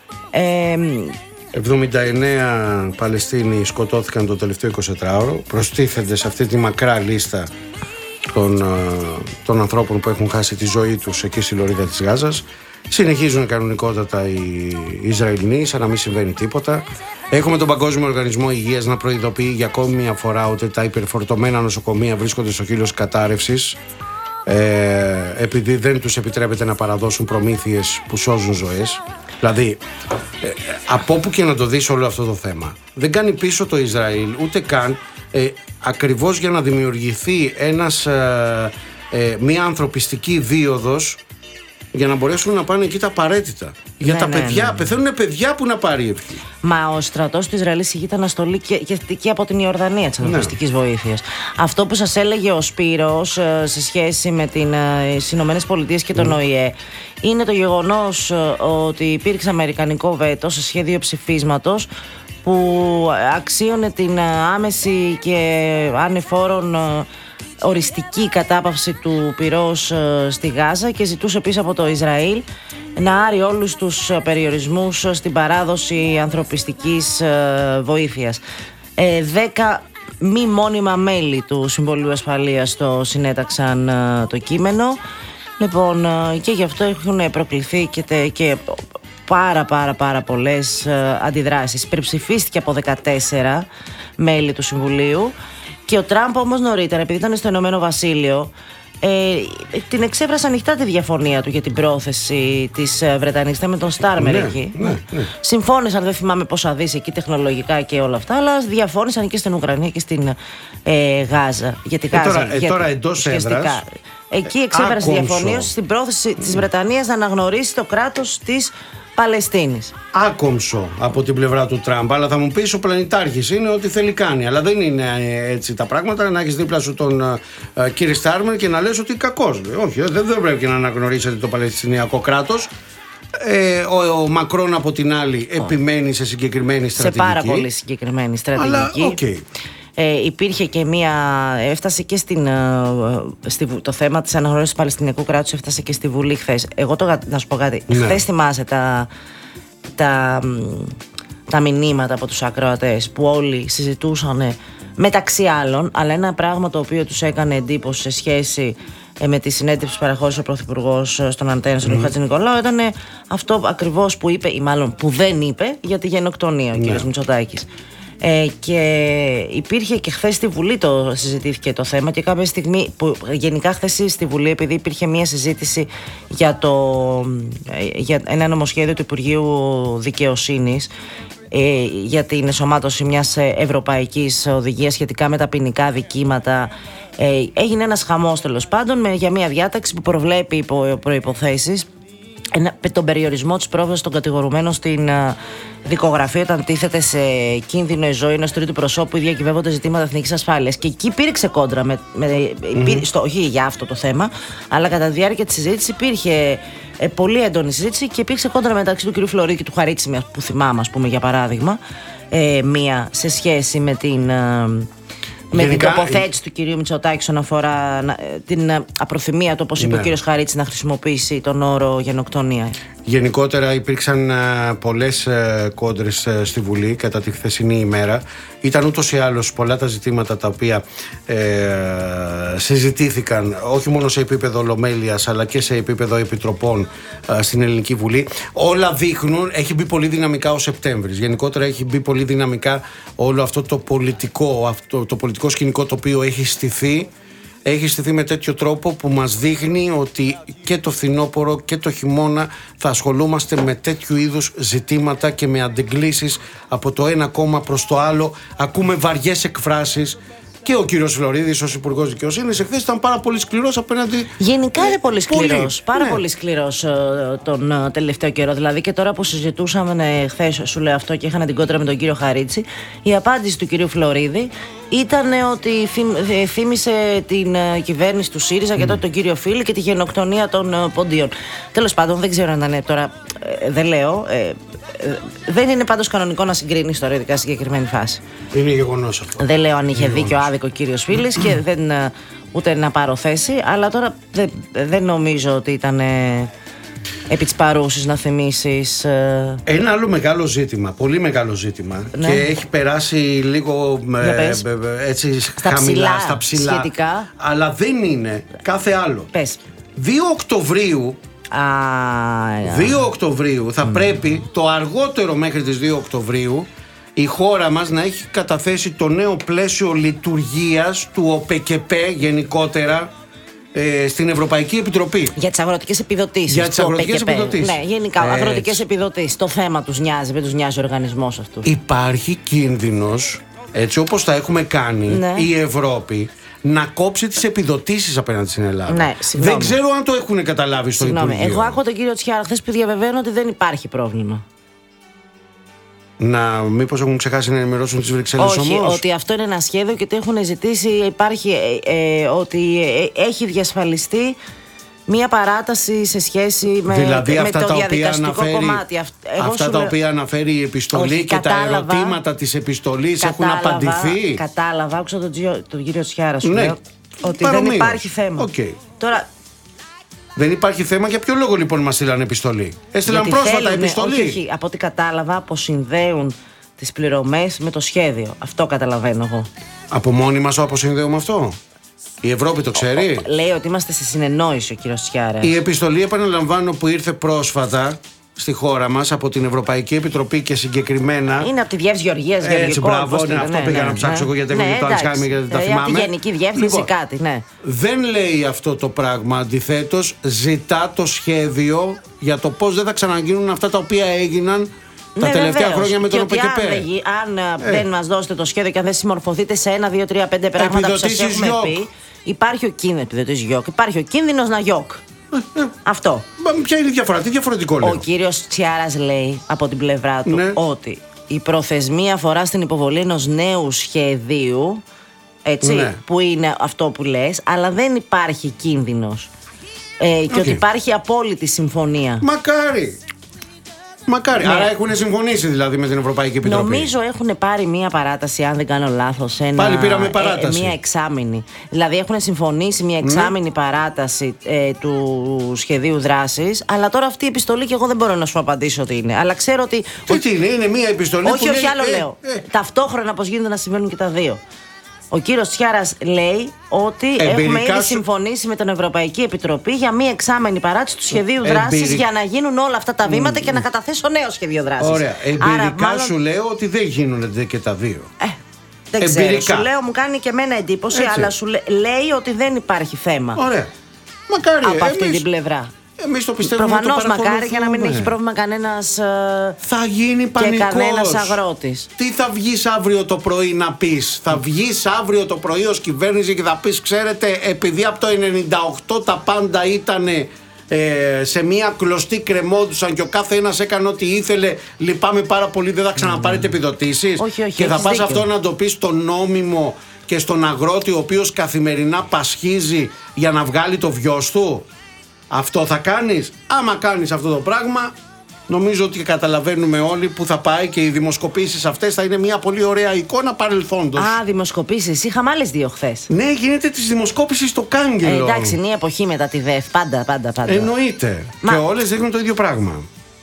Ε, εβδομήντα εννέα Παλαιστίνοι σκοτώθηκαν το τελευταίο εικοσιτετράωρο. Προστίθενται σε αυτή τη μακρά λίστα των, ε, των ανθρώπων που έχουν χάσει τη ζωή τους εκεί στη λωρίδα της Γάζας. Συνεχίζουν κανονικότατα οι Ισραηλινοί, σαν να μην συμβαίνει τίποτα. Έχουμε τον Παγκόσμιο Οργανισμό Υγείας να προειδοποιεί για ακόμη μια φορά ότι τα υπερφορτωμένα νοσοκομεία βρίσκονται στο χείλος κατάρρευσης, ε, επειδή δεν τους επιτρέπεται να παραδώσουν προμήθειες που σώζουν ζωές. Δηλαδή, ε, από όπου και να το δεις όλο αυτό το θέμα, δεν κάνει πίσω το Ισραήλ ούτε καν ε, ακριβώς για να δημιουργηθεί ένας, ε, ε, μια ανθρωπιστική δίωδος για να μπορέσουν να πάνε εκεί τα απαραίτητα. Για Ναι, τα ναι, παιδιά, ναι, ναι. πεθαίνουν παιδιά που να πάρει ευχή. Μα ο στρατός του Ισραήλ ηγείται αναστολή και, και, και από την Ιορδανία της ανθρωπιστικής βοήθειας. Αυτό που σας έλεγε ο Σπύρος ε, σε σχέση με την, ε, τις Ηνωμένες Πολιτείες και τον ΟΗΕ είναι το γεγονός ε, ότι υπήρξε αμερικανικό βέτο σε σχέδιο ψηφίσματος που αξίωνε την ε, άμεση και ανεφόρον ε, οριστική κατάπαυση του πυρός ε, στη Γάζα και ζητούσε επίσης από το Ισραήλ να άρει όλους τους ε, περιορισμούς στην παράδοση ανθρωπιστικής ε, βοήθειας. Ε, δέκα μη μόνιμα μέλη του Συμβουλίου Ασφαλείας το συνέταξαν ε, το κείμενο. Λοιπόν, ε, και γι' αυτό έχουν προκληθεί και, τε, και πάρα πάρα πάρα πολλές ε, αντιδράσεις. Υπερψηφίστηκε από δεκατέσσερα μέλη του Συμβουλίου. Και ο Τραμπ όμως νωρίτερα, επειδή ήταν στο Ηνωμένο Βασίλειο, ε, την εξέφρασε ανοιχτά τη διαφωνία του για την πρόθεση της Βρετανίας. Ήταν με τον Στάρμερ ναι, εκεί. Ναι, ναι. Συμφώνησαν, δεν θυμάμαι πόσα δις εκεί τεχνολογικά και όλα αυτά, αλλά διαφώνησαν και στην Ουκρανία και στην ε, Γάζα. Για τη Γάζα. Ε, τώρα, για, ε, τώρα εντός έδρας. Εκεί εξέφρασε διαφωνία στην πρόθεση της Βρετανίας να αναγνωρίσει το κράτος της Παλαιστίνης. Άκομψο από την πλευρά του Τραμπ, αλλά θα μου πεις ο πλανητάρχης είναι ότι θέλει κάνει. Αλλά δεν είναι έτσι τα πράγματα, να έχεις δίπλα σου τον uh, κύριο Στάρμερ και να λες ότι κακός. Όχι, δεν, δεν πρέπει να αναγνωρίσετε το Παλαιστινιακό κράτος. Ε, ο, ο Μακρόν από την άλλη oh. επιμένει σε συγκεκριμένη στρατηγική. Σε πάρα πολύ συγκεκριμένη στρατηγική. Αλλά, okay. Ε, υπήρχε και μία. Έφτασε και στην, στη, το θέμα της αναγνώρισης του Παλαιστινιακού κράτους έφτασε και στη Βουλή χθες. Εγώ το, να σου πω κάτι. Ναι. Χθες θυμάσαι τα, τα, τα μηνύματα από τους ακροατές που όλοι συζητούσαν μεταξύ άλλων, αλλά ένα πράγμα το οποίο τους έκανε εντύπωση σε σχέση με τη συνέντευξη που παραχώρησε ο Πρωθυπουργός στον Αντένα, στον mm. Χατζηνικολάου, ήταν αυτό ακριβώς που είπε, ή μάλλον που δεν είπε, για τη γενοκτονία ο ναι. κ. Μητσοτάκης. Ε, και υπήρχε και χθες στη Βουλή το συζητήθηκε το θέμα και κάποια στιγμή που γενικά χθες στη Βουλή, επειδή υπήρχε μια συζήτηση για, το, για ένα νομοσχέδιο του Υπουργείου Δικαιοσύνης ε, για την ενσωμάτωση μιας ευρωπαϊκής οδηγίας σχετικά με τα ποινικά δικήματα, ε, έγινε ένας χαμός τέλος πάντων με, για μια διάταξη που προβλέπει υπό προϋποθέσεις τον περιορισμό της πρόβασης των κατηγορουμένων στην uh, δικογραφία όταν τίθεται σε κίνδυνο η ζωή ενός τρίτου προσώπου ή διακυβεύονται ζητήματα εθνικής ασφάλειας. Και εκεί υπήρξε κόντρα, με, με, υπήρ, mm-hmm. στο, όχι για αυτό το θέμα, αλλά κατά τη διάρκεια της συζήτησης υπήρχε ε, πολύ έντονη συζήτηση και υπήρξε κόντρα μεταξύ του κ. Φλωρίδη και του Χαρίτση, που θυμάμαι, ας πούμε, για παράδειγμα, ε, μία σε σχέση με την. Uh, με γενικά, την τοποθέτηση του κυρίου Μητσοτάκη όσον αφορά την απροθυμία του, όπως είπε ναι. ο κύριος Χαρίτσης, να χρησιμοποιήσει τον όρο γενοκτονία. Γενικότερα υπήρξαν uh, πολλές uh, κόντρες uh, στη Βουλή κατά τη χθεσινή ημέρα. Ήταν ούτως ή άλλως πολλά τα ζητήματα τα οποία uh, συζητήθηκαν όχι μόνο σε επίπεδο ολομέλειας αλλά και σε επίπεδο επιτροπών uh, στην Ελληνική Βουλή. Όλα δείχνουν, έχει μπει πολύ δυναμικά ο Σεπτέμβρης. Γενικότερα έχει μπει πολύ δυναμικά όλο αυτό το πολιτικό, αυτό, το πολιτικό σκηνικό το οποίο έχει στηθεί. Έχει στηθεί με τέτοιο τρόπο που μας δείχνει ότι και το φθινόπωρο και το χειμώνα θα ασχολούμαστε με τέτοιου είδους ζητήματα και με αντιγκλήσεις από το ένα κόμμα προς το άλλο. Ακούμε βαριές εκφράσεις. Και ο κύριος Φλωρίδης ως Υπουργός Δικαιοσύνης εχθές ήταν πάρα πολύ σκληρός απέναντι. Γενικά είναι πολύ σκληρός. Πάρα ναι. πολύ σκληρός τον τελευταίο καιρό. Δηλαδή και τώρα που συζητούσαμε χθες, σου λέω αυτό, και είχαν την κόντρα με τον κύριο Χαρίτση, η απάντηση του κύριου Φλωρίδη ήταν ότι θύμισε την κυβέρνηση του ΣΥΡΙΖΑ mm. και τότε τον κύριο Φίλη και τη γενοκτονία των Ποντίων. Τέλος πάντων, δεν ξέρω αν είναι τώρα. Δεν λέω. Δεν είναι πάντως κανονικό να συγκρίνει τώρα, ειδικά σε συγκεκριμένη φάση. Είναι γεγονός αυτό. Δεν λέω αν είχε δίκιο άδικο ο κύριος Φίλης και δεν, ούτε να πάρω θέση, αλλά τώρα δεν, δεν νομίζω ότι ήταν ε, επί της παρούσης να θυμίσεις. Ε... Ένα άλλο μεγάλο ζήτημα, πολύ μεγάλο ζήτημα, ναι. και έχει περάσει λίγο ε, έτσι στα χαμηλά, ψηλά, στα ψηλά, σχετικά. Αλλά δεν είναι κάθε άλλο. Πες. δύο Οκτωβρίου Ah, δύο Οκτωβρίου θα mm. πρέπει το αργότερο μέχρι τις δύο Οκτωβρίου η χώρα μας να έχει καταθέσει το νέο πλαίσιο λειτουργίας του ΟΠΕΚΕΠΕ γενικότερα ε, στην Ευρωπαϊκή Επιτροπή. Για τις αγροτικές επιδοτήσεις. Για τις αγροτικές επιδοτήσεις. Ναι, γενικά, ε, αγροτικές επιδοτήσεις. Το θέμα τους νοιάζει, δεν τους νοιάζει ο οργανισμός αυτού. Υπάρχει κίνδυνος, έτσι όπως τα έχουμε κάνει, ναι. η Ευρώπη να κόψει τις επιδοτήσεις απέναντι στην Ελλάδα. Ναι, δεν ξέρω αν το έχουν καταλάβει στο συγγνώμη. Υπουργείο. Εγώ άκουγα τον κύριο Τσιάρα χθες που διαβεβαίνω ότι δεν υπάρχει πρόβλημα. Να, μήπως έχουν ξεχάσει να ενημερώσουν τις Βρυξέλλες όμως. Όχι, ότι αυτό είναι ένα σχέδιο και το έχουν ζητήσει. Υπάρχει ε, ε, ότι ε, έχει διασφαλιστεί μία παράταση σε σχέση με, δηλαδή, με το διαδικαστικό αναφέρει, κομμάτι. Εγώ αυτά τα λέω... οποία αναφέρει η επιστολή. Όχι, και κατάλαβα, τα ερωτήματα της επιστολής έχουν απαντηθεί. Κατάλαβα, άκουσα τον, τον κύριο Τσιάρα σου ναι. λέω. Ότι Παρομοίως. δεν υπάρχει θέμα. Okay. Τώρα. Δεν υπάρχει θέμα, για ποιο λόγο λοιπόν μας στείλαν επιστολή? Έστειλαν Γιατί πρόσφατα θέλουν, επιστολή. Όχι, όχι. Από ό,τι κατάλαβα, αποσυνδέουν τις πληρωμές με το σχέδιο. Αυτό καταλαβαίνω εγώ. Από μόνοι μας το αποσυνδέουμε αυτό? Η Ευρώπη το ξέρει? Λέει ότι είμαστε σε συνεννόηση ο κύριος Τσιάρας. Η επιστολή, επαναλαμβάνω, που ήρθε πρόσφατα στη χώρα μας από την Ευρωπαϊκή Επιτροπή και συγκεκριμένα. Είναι από τη Διεύθυνση Γεωργίας Γεωργικών. Έτσι, μπράβο, πώς ναι, το- αυτό πήγα να ψάξω εγώ γιατί ναι, έχω το εντάξει. Αλσχάιμερ και δεν τα Ε, θυμάμαι. Από τη Γενική Διεύθυνση Λοιπόν, κάτι, ναι. δεν λέει αυτό το πράγμα. Αντιθέτως, ζητά το σχέδιο για το πώς δεν θα ξαναγίνουν αυτά τα οποία έγιναν τα Ναι, τελευταία βεβαίως. χρόνια με τον Και ότι αν, ΟΠΕΚΕΠΕ. δεν, γι- αν ε. δεν μας δώσετε το σχέδιο και αν δεν συμμορφωθείτε σε ένα, δύο, τρία, πέντε πράγματα που σας Επιδοτήσεις έχουμε γιοκ. πει, υπάρχει ο κίνδυνος, επιδοτήσεις γιοκ, υπάρχει ο κίνδυνος να γιοκ. Αυτό. Μα ποια είναι η διαφορά, τι διαφορετικό λέω? Ο κύριος Τσιάρας λέει από την πλευρά του Ναι. ότι η προθεσμία αφορά στην υποβολή ενός νέου σχεδίου, έτσι, Ναι. που είναι αυτό που λες, αλλά δεν υπάρχει κίνδυνος. Ε, και Οκ. ότι υπάρχει απόλυτη συμφωνία. Μακάρι. Μακάρι. Ναι. Άρα έχουν συμφωνήσει δηλαδή με την Ευρωπαϊκή Επιτροπή. Νομίζω έχουν πάρει μία παράταση, αν δεν κάνω λάθος. Ένα, Πάλι πήραμε ε, παράταση. μία εξάμηνη. Δηλαδή έχουν συμφωνήσει μία εξάμηνη παράταση ε, του σχεδίου δράσης. Αλλά τώρα αυτή η επιστολή και εγώ δεν μπορώ να σου απαντήσω τι είναι. Αλλά ξέρω ότι. Τι, τι είναι, είναι μία επιστολή Όχι, που όχι, λέει, άλλο ε, λέω. ε, Ταυτόχρονα πώς γίνεται να συμβαίνουν και τα δύο. Ο κύριος Τσιάρας λέει ότι Εμπειρικά έχουμε ήδη σου- συμφωνήσει με την Ευρωπαϊκή Επιτροπή για μία εξάμενη παράτηση του σχεδίου δράσης Εμπειρι- για να γίνουν όλα αυτά τα βήματα και να καταθέσω νέο σχέδιο δράσης. Ωραία. Άρα, Εμπειρικά μάλλον- σου λέω ότι δεν γίνονται και τα δύο. Ε, δεν ξέρω. Εμπειρικά. Σου λέω, μου κάνει και εμένα εντύπωση, Έτσι. αλλά σου λέ- λέει ότι δεν υπάρχει θέμα Ωραία. Μακάρι. από αυτή εμείς, την πλευρά. εμείς το πιστεύουμε. Προφανώς το μακάρι για να μην παρακολουθούμε. έχει πρόβλημα κανένας ε, Θα γίνει και πανικός. κανένας αγρότης. Τι θα βγεις αύριο το πρωί να πεις? Θα βγεις αύριο το πρωί ως κυβέρνηση και θα πεις, ξέρετε, επειδή από το ενενήντα οκτώ τα πάντα ήταν ε, σε μία κλωστή, κρεμόντουσαν και ο κάθε ένας έκανε ό,τι ήθελε, λυπάμαι πάρα πολύ, δεν θα ξαναπάρετε επιδοτήσεις? Όχι, όχι, και θα έχεις πας δίκιο. αυτό να το πεις στον νόμιμο και στον αγρότη ο οποίος καθημερινά πασχίζει για να βγάλει το βιός του? Αυτό θα κάνεις? Άμα κάνεις αυτό το πράγμα, νομίζω ότι καταλαβαίνουμε όλοι που θα πάει και οι δημοσκοπήσεις αυτές θα είναι μια πολύ ωραία εικόνα παρελθόντος. Α, δημοσκοπήσεις. Είχαμε άλλες δύο χθες. Ναι, γίνεται της δημοσκόπησης στο Ε, κάγκελο. εντάξει, είναι η εποχή μετά τη ΔΕΦ. Πάντα, πάντα, πάντα. Εννοείται. Μα- Και όλες δείχνουν το ίδιο πράγμα.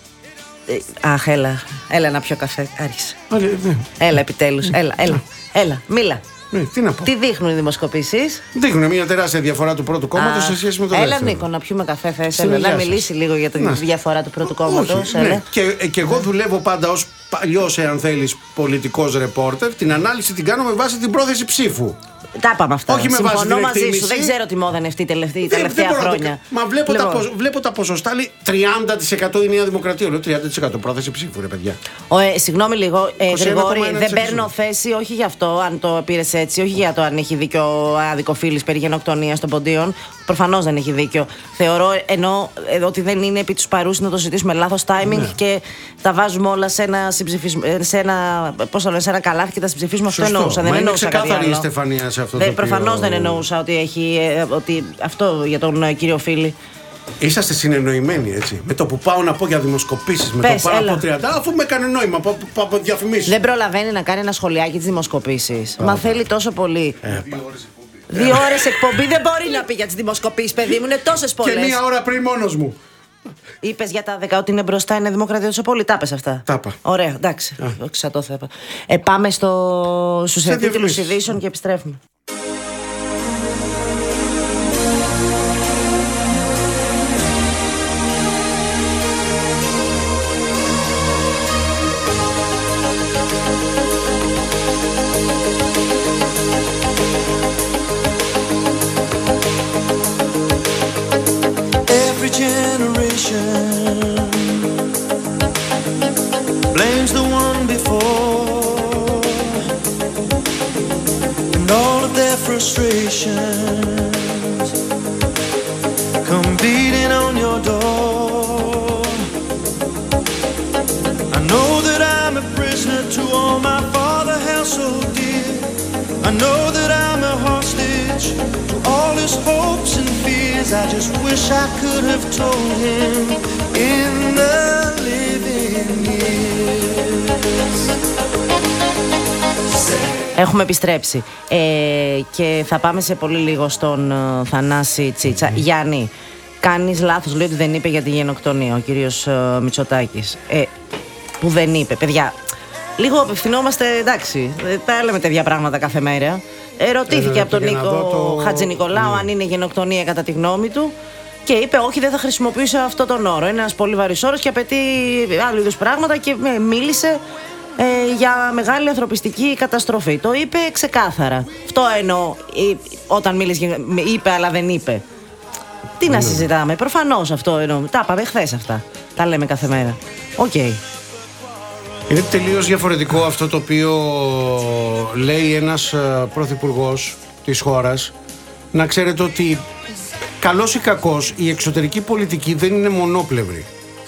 Ε, αχ, έλα. Έλα να πιω καφέ. Άρχισε. Α, ναι, Έλα, επιτέλους. Έλα, έλα. Έλα, μίλα. ναι, τι να πω. Τι δείχνουν οι δημοσκοπήσεις? Δείχνουν μια τεράστια διαφορά του πρώτου κόμματος σε σχέση με το Έλα, δεύτερο. Νίκο, να πιούμε καφέ. Θες Στην έλα, να υγεία σας. μιλήσει λίγο για τη Να. διαφορά του πρώτου κόμματος. Όχι, έλα. ναι. Και, και εγώ δουλεύω πάντα ως παλιός, εάν θέλεις, πολιτικός ρεπόρτερ. Την ανάλυση την κάνω με βάση την πρόθεση ψήφου. Τα είπαμε αυτά. Όχι με βάση Συμφωνώ την μαζί σου. εκτίμηση. Δεν ξέρω τι μόδα είναι αυτή η τελευταία, η Δεν- τελευταία δεν μπορώ να το χρόνια. κα- Μα βλέπω, τα, Λοιπόν, ποσο- βλέπω τα ποσοστά, λέει τριάντα τοις εκατό η Νέα Δημοκρατία. Λέω τριάντα τοις εκατό πρόθεση ψήφου, ρε παιδιά. ο, ε, συγγνώμη λίγο, ε, είκοσι ένα κόμμα Γρηγόρη, ένα δεν τοις εκατό. παίρνω θέση, όχι για αυτό, αν το πήρε έτσι, όχι για το αν έχει δίκιο ο Αδικοφίλης περί γενοκτονίας των ποντίων. Προφανώς δεν έχει δίκιο. Θεωρώ ενώ ε, ότι δεν είναι επί του παρούς να το συζητήσουμε λάθος timing Ναι. και τα βάζουμε όλα σε ένα, συμψηφισ- ε, σε ένα, πώς το λένε, σε ένα καλάθι και τα συμψηφίσουμε. Αυτό Σωστό. εννοούσα. Δεν Μα είναι εννοούσα κάτι ξεκάθαρη η άλλο. Στεφανία σε αυτό Δεν, το οποίο- προφανώς δεν εννοούσα ότι έχει. ε, ότι αυτό για τον ε, κύριο Φίλη. Είσαστε συνεννοημένοι, έτσι. Με το που πάω να πω για δημοσκοπήσεις, με Πες, το που πάω να έλα. πω τριάντα, αφού με έκανε νόημα, πάω από διαφημίσεις. Δεν προλαβαίνει να κάνει ένα σχολιάκι τις δημοσκοπήσεις. Μα θέλει τόσο πολύ. Ε, Δύο ώρες εκπομπή δεν μπορεί να πει για τις δημοσκοπήσεις, παιδί μου. Είναι τόσες Και πολλές. μία ώρα πριν μόνος μου. Είπες για τα δέκα ότι είναι μπροστά, είναι δημοκρατία τόσο πολύ. Τα πες αυτά. Τα είπα. Ωραία, εντάξει. Ξατό θα είπα. Ε, πάμε στο... στους Σε τίτλους διαφημίσεις. ειδήσεων και επιστρέφουμε. Every generation blames the one before, and all of their frustrations come beating on your door. I know that I'm a prisoner to all my father held so dear. I know that I'm a hostage to all his hopes and fears. I just wish I could have told him in the living years. Έχουμε επιστρέψει ε, και θα πάμε σε πολύ λίγο στον uh, Θανάση Τσίτσα. Γιάννη, κάνεις λάθος, λέει ότι δεν είπε για τη γενοκτονία ο κύριος uh, Μητσοτάκης. Ε, που δεν είπε, παιδιά. Λίγο απευθυνόμαστε, εντάξει, τα λέμε τέτοια πράγματα κάθε μέρα. Ερωτήθηκε ε, από τον Νίκο το... Χατζηνικολάου ναι. αν είναι γενοκτονία κατά τη γνώμη του. Και είπε, όχι, δεν θα χρησιμοποιήσω αυτό τον όρο. Είναι ένας πολύ βαρύς όρος και απαιτεί άλλου είδους πράγματα και μίλησε ε, για μεγάλη ανθρωπιστική καταστροφή. Το είπε ξεκάθαρα. Αυτό εννοώ όταν μίλησε, είπε αλλά δεν είπε. Τι να συζητάμε, προφανώς αυτό εννοώ. Τα είπαμε χθες αυτά. Τα λέμε κάθε μέρα. Οκ. Okay. Είναι τελείως διαφορετικό αυτό το οποίο λέει ένας πρωθυπουργός της χώρας. Να ξέρετε ότι καλός ή κακός η εξωτερική πολιτική δεν είναι μονόπλευρη.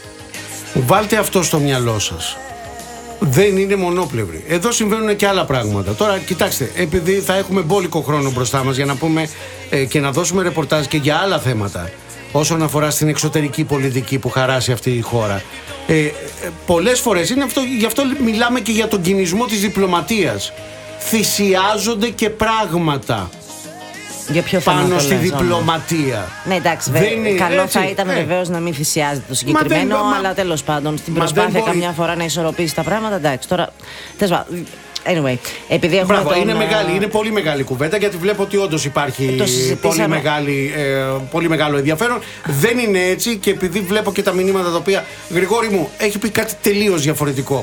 Βάλτε αυτό στο μυαλό σας. Δεν είναι μονόπλευρη. Εδώ συμβαίνουν και άλλα πράγματα. Τώρα κοιτάξτε, επειδή θα έχουμε μπόλικο χρόνο μπροστά μας για να πούμε ε, και να δώσουμε ρεπορτάζ και για άλλα θέματα όσον αφορά στην εξωτερική πολιτική που χαράσει αυτή η χώρα. Ε, ε, πολλές φορές, είναι αυτό, γι' αυτό μιλάμε και για τον κινησμό της διπλωματίας. Θυσιάζονται και πράγματα για ποιο πάνω στη λες, διπλωματία. Όμως. Ναι, εντάξει, βε, είναι, καλό έτσι, θα ήταν ε. βεβαίως να μην θυσιάζεται το συγκεκριμένο, μα, αλλά τέλος πάντων στην προσπάθεια καμιά φορά να ισορροπήσει τα πράγματα. Εντάξει, τώρα. Anyway, επειδή έχουμε Μπράβο, τον... είναι, μεγάλη, είναι πολύ μεγάλη κουβέντα γιατί βλέπω ότι όντως υπάρχει πολύ, μεγάλη, ε, πολύ μεγάλο ενδιαφέρον. Δεν είναι έτσι και επειδή βλέπω και τα μηνύματα τα οποία. Γρηγόρη μου, έχει πει κάτι τελείως διαφορετικό.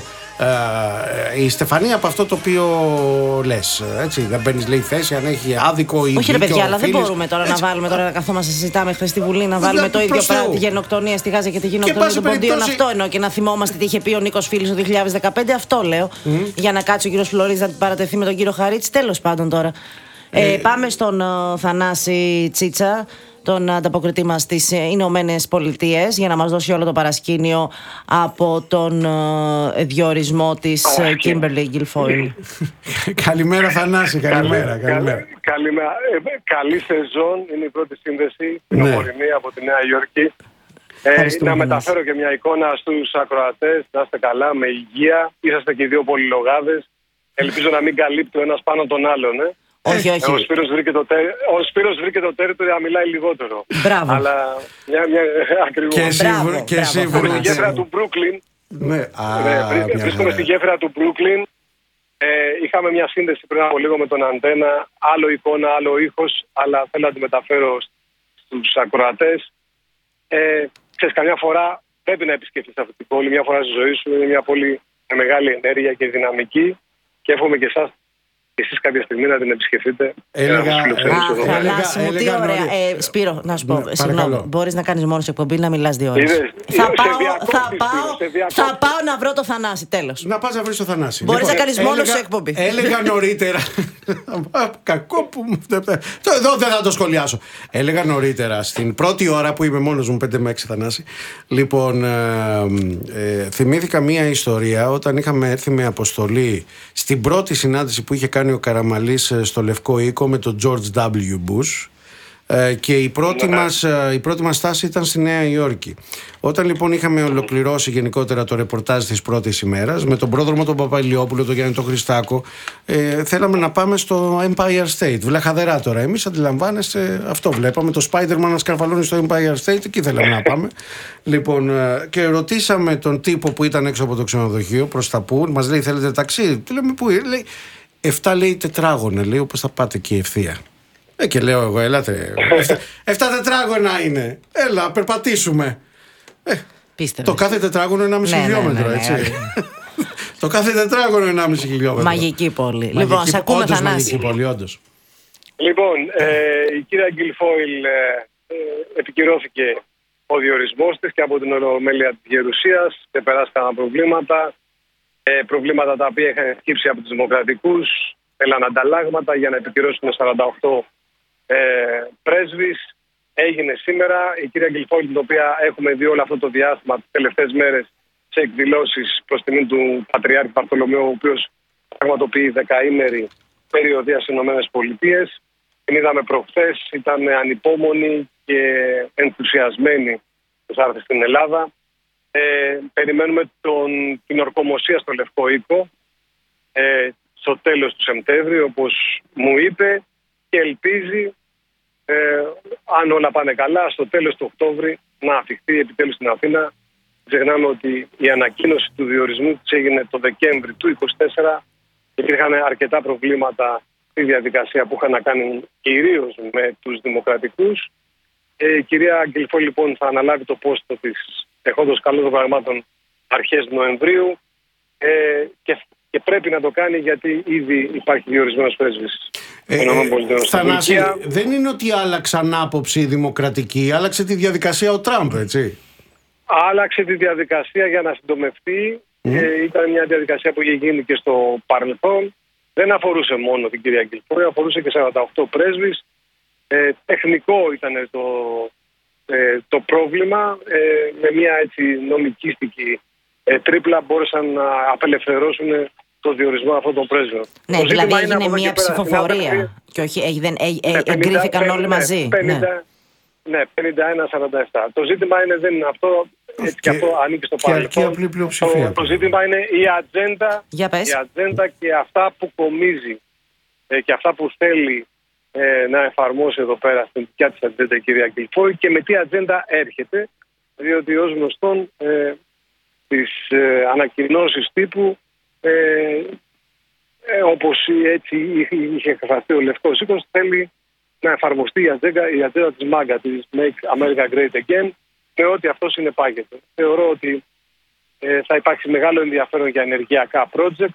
Uh, η Στεφανία από αυτό το οποίο λες. Έτσι, δεν παίρνεις λέει θέση αν έχει άδικο ή. Όχι, ρε παιδιά, αλλά δεν μπορούμε τώρα έτσι. να βάλουμε τώρα να καθόμαστε να συζητάμε χθες στη Βουλή να βάλουμε το ίδιο πράγμα. Τη γενοκτονία στη Γάζα και τη γενοκτονία των Ποντίων. Αυτό εννοώ και να θυμόμαστε τι είχε πει ο Νίκος Φίλης το δύο χιλιάδες δεκαπέντε. Αυτό λέω. Mm. Για να κάτσει ο κύριος Φλωρίδης να παρατεθεί με τον κύριο Χαρίτση. Τέλος πάντων τώρα. Ε, ε, πάμε στον uh, Θανάση Τσίτσα, τον ανταποκριτή μας στις Ηνωμένες Πολιτείες, για να μας δώσει όλο το παρασκήνιο από τον uh, διορισμό της Kimberly Guilfoyle. Καλημέρα Θανάση, καλημέρα. καλημέρα. καλημέρα. Ε, καλή σεζόν, είναι η πρώτη σύνδεση, την ναι. Ομορρινή από τη Νέα Υόρκη. Ε, να μεταφέρω και μια εικόνα στους ακροατές, να είστε καλά, με υγεία. Είσαστε και οι δύο πολυλογάδες. Ελπίζω να μην καλύπτει ο ένας πάνω τον άλλον. Ε. Όχι, όχι. Ο Σπύρος βρήκε το, τέ... βρήκε το τέριторο να μιλάει λιγότερο. Μπράβο. Αλλά μια, μια... ακριβώς. Και εσύ, μπράβο, και εσύ μπράβο, στη γέφυρα του Μπρούκλιν. Ναι. ναι, βρίσκομαι στη γέφυρα του Μπρούκλιν. Ε, είχαμε μια σύνδεση πριν από λίγο με τον Αντένα. Άλλο εικόνα, άλλο ήχος. Αλλά θέλω να τη μεταφέρω στους ακροατές. Ε, ξέρεις, καμιά φορά πρέπει να επισκεφτείς αυτή την πόλη. Μια φορά στη ζωή σου. Είναι μια πόλη με μεγάλη ενέργεια και δυναμική. Και εύχομαι και εσάς εσείς κάποια στιγμή να την επισκεφτείτε. Έλεγα. Θανάση μου, τι ωραία. Ε, Σπύρο, να σου πω, ναι, συγγνώμη, μπορείς να κάνεις μόνος εκπομπή να μιλάς δύο ώρες. Θα πάω να βρω το Θανάση, τέλος. Να πας να βρεις το Θανάση. Μπορείς να κάνεις μόνος εκπομπή. Έλεγα νωρίτερα. Κακό που μου. Εδώ δεν θα το σχολιάσω. Έλεγα νωρίτερα, στην πρώτη ώρα που είμαι μόνος μου, πέντε με έξι Θανάση. Λοιπόν, θυμήθηκα μία ιστορία όταν είχαμε έρθει με αποστολή στην πρώτη συνάντηση που είχε κάνει ο Καραμαλής στο Λευκό Οίκο με τον George ντάμπλιου Bush και η πρώτη, μας, η πρώτη μας στάση ήταν στη Νέα Υόρκη. Όταν λοιπόν είχαμε ολοκληρώσει γενικότερα το ρεπορτάζ της πρώτης ημέρας με τον πρόδρομο τον Παπαϊλιόπουλο, τον Γιάννη τον Χριστάκο, ε, θέλαμε να πάμε στο Empire State. Βλαχαδερά τώρα. Εμείς αντιλαμβάνεστε, αυτό βλέπαμε, το Spider-Man να σκαρφαλώνει στο Empire State, εκεί θέλαμε να πάμε. Λοιπόν, και ρωτήσαμε τον τύπο που ήταν έξω από το ξενοδοχείο προς τα που, μας λέει θέλετε ταξί. Του λέμε πού, λέει εφτά λέει τετράγωνα, λέει όπως θα πάτε εκεί ευθεία. Ε, και λέω εγώ, ελάτε. Εφτά τετράγωνα είναι. Έλα, περπατήσουμε. Ε, το κάθε τετράγωνο είναι ενάμιση χιλιόμετρο, έτσι. Το κάθε τετράγωνο είναι ενάμιση χιλιόμετρο. Μαγική πόλη. Λοιπόν, σε ακούμε, Θανάση. Μαγική πόλη, όντως. Λοιπόν, η κυρία Γκιλφόιλ επικυρώθηκε ο διορισμός της και από την Ολομέλεια της Γερουσίας και περάστηκαν προβλήματα. Προβλήματα τα οποία είχαν σκύψει από τους δημοκρατικούς. Έλαν ανταλλάγματα για να επικυρώσουν σαράντα οκτώ ε, πρέσβεις. Έγινε σήμερα. Η κυρία Γκιλφόιλ, την οποία έχουμε δει όλο αυτό το διάστημα τις τελευταίες μέρες σε εκδηλώσεις προς τιμή του Πατριάρχη Βαρθολομαίου, ο οποίος πραγματοποιεί δεκαήμερη περιοδεία στις ΗΠΑ. Την είδαμε προχθές, ήταν ανυπόμονη και ενθουσιασμένη που θα έρθει στην Ελλάδα. Ε, περιμένουμε τον, την ορκομοσία στο Λευκό Οίκο. ε, στο τέλος του Σεπτέμβρη, όπως μου είπε, και ελπίζει, ε, αν όλα πάνε καλά, στο τέλος του Οκτώβρη να αφιχθεί επιτέλους στην Αθήνα. Ξεχνάμε ότι η ανακοίνωση του διορισμού της έγινε το Δεκέμβρη του είκοσι τέσσερα. Υπήρχαν αρκετά προβλήματα στη διαδικασία που είχαν να κάνουν κυρίως με τους δημοκρατικούς. Ε, η κυρία Γκυλφόιλ λοιπόν θα αναλάβει το πόστο της εχόντως καλών των πραγμάτων αρχές Νοεμβρίου ε, και, και πρέπει να το κάνει γιατί ήδη υπάρχει διορισμένος πρέσβης. Ε, ε, Θανάση, δεν είναι ότι άλλαξαν άποψη οι δημοκρατικοί, άλλαξε τη διαδικασία ο Τραμπ, έτσι. Άλλαξε τη διαδικασία για να συντομευτεί. Mm. Ε, ήταν μια διαδικασία που είχε γίνει και στο παρελθόν. Δεν αφορούσε μόνο την κυρία Γκυλφόιλ, αφορούσε και σαράντα οκτώ πρέσβεις. Ε, τεχνικό ήταν το, ε, το πρόβλημα. Ε, με μια έτσι νομικίστικη ε, τρίπλα μπόρεσαν να απελευθερώσουν το διορισμό αυτών των πρέσβεων. Ναι, το δηλαδή έγινε μια ψηφοφορία και όχι ε, δεν, ε, ε, εγκρίθηκαν πενήντα, όλοι μαζί. πενήντα, ναι. Ναι, πενήντα ένα σαράντα επτά. Το ζήτημα είναι δεν είναι αυτό, έτσι και, και αυτό ανήκει στο παρελθόν. Το, το ζήτημα είναι η ατζέντα, η ατζέντα και αυτά που κομίζει ε, και αυτά που θέλει ε, να εφαρμόσει εδώ πέρα στην δικιά της ατζέντα η κυρία Γκυλφόιλ και με τι ατζέντα έρχεται, διότι ως γνωστόν ε, τις ε, ανακοινώσεις τύπου ε, ε, όπως έτσι είχε εκφραστεί ο Λευκός Οίκος, θέλει να εφαρμοστεί η ατζέντα, η ατζέντα της ΜΑΓΚΑ, της Make America Great Again, και ό,τι αυτό συνεπάγεται. Θεωρώ ότι ε, θα υπάρξει μεγάλο ενδιαφέρον για ενεργειακά project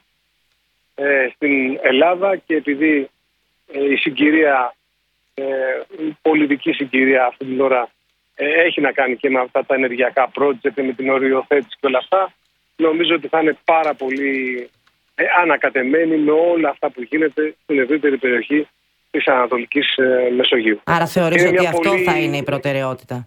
ε, στην Ελλάδα και επειδή ε, η συγκυρία, ε, η πολιτική συγκυρία αυτή την ώρα ε, έχει να κάνει και με αυτά τα ενεργειακά project, με την οριοθέτηση και όλα αυτά, νομίζω ότι θα είναι πάρα πολύ ε, ανακατεμένη με όλα αυτά που γίνεται στην ευρύτερη περιοχή της Ανατολικής ε, Μεσογείου. Άρα θεωρείς ότι αυτό πολύ... θα είναι η προτεραιότητα?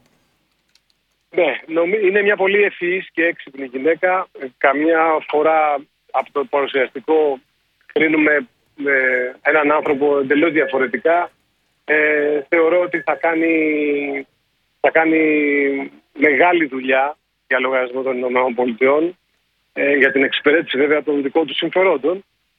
Ναι, νομί... είναι μια πολύ ευφυής και έξυπνη γυναίκα. Καμιά φορά από το παρουσιαστικό κρίνουμε ε, έναν άνθρωπο εντελώς διαφορετικά. Ε, θεωρώ ότι θα κάνει, θα κάνει μεγάλη δουλειά για λογαριασμό των ΗΠΑ ε, για την εξυπηρέτηση βέβαια των δικών του συμφερόντων.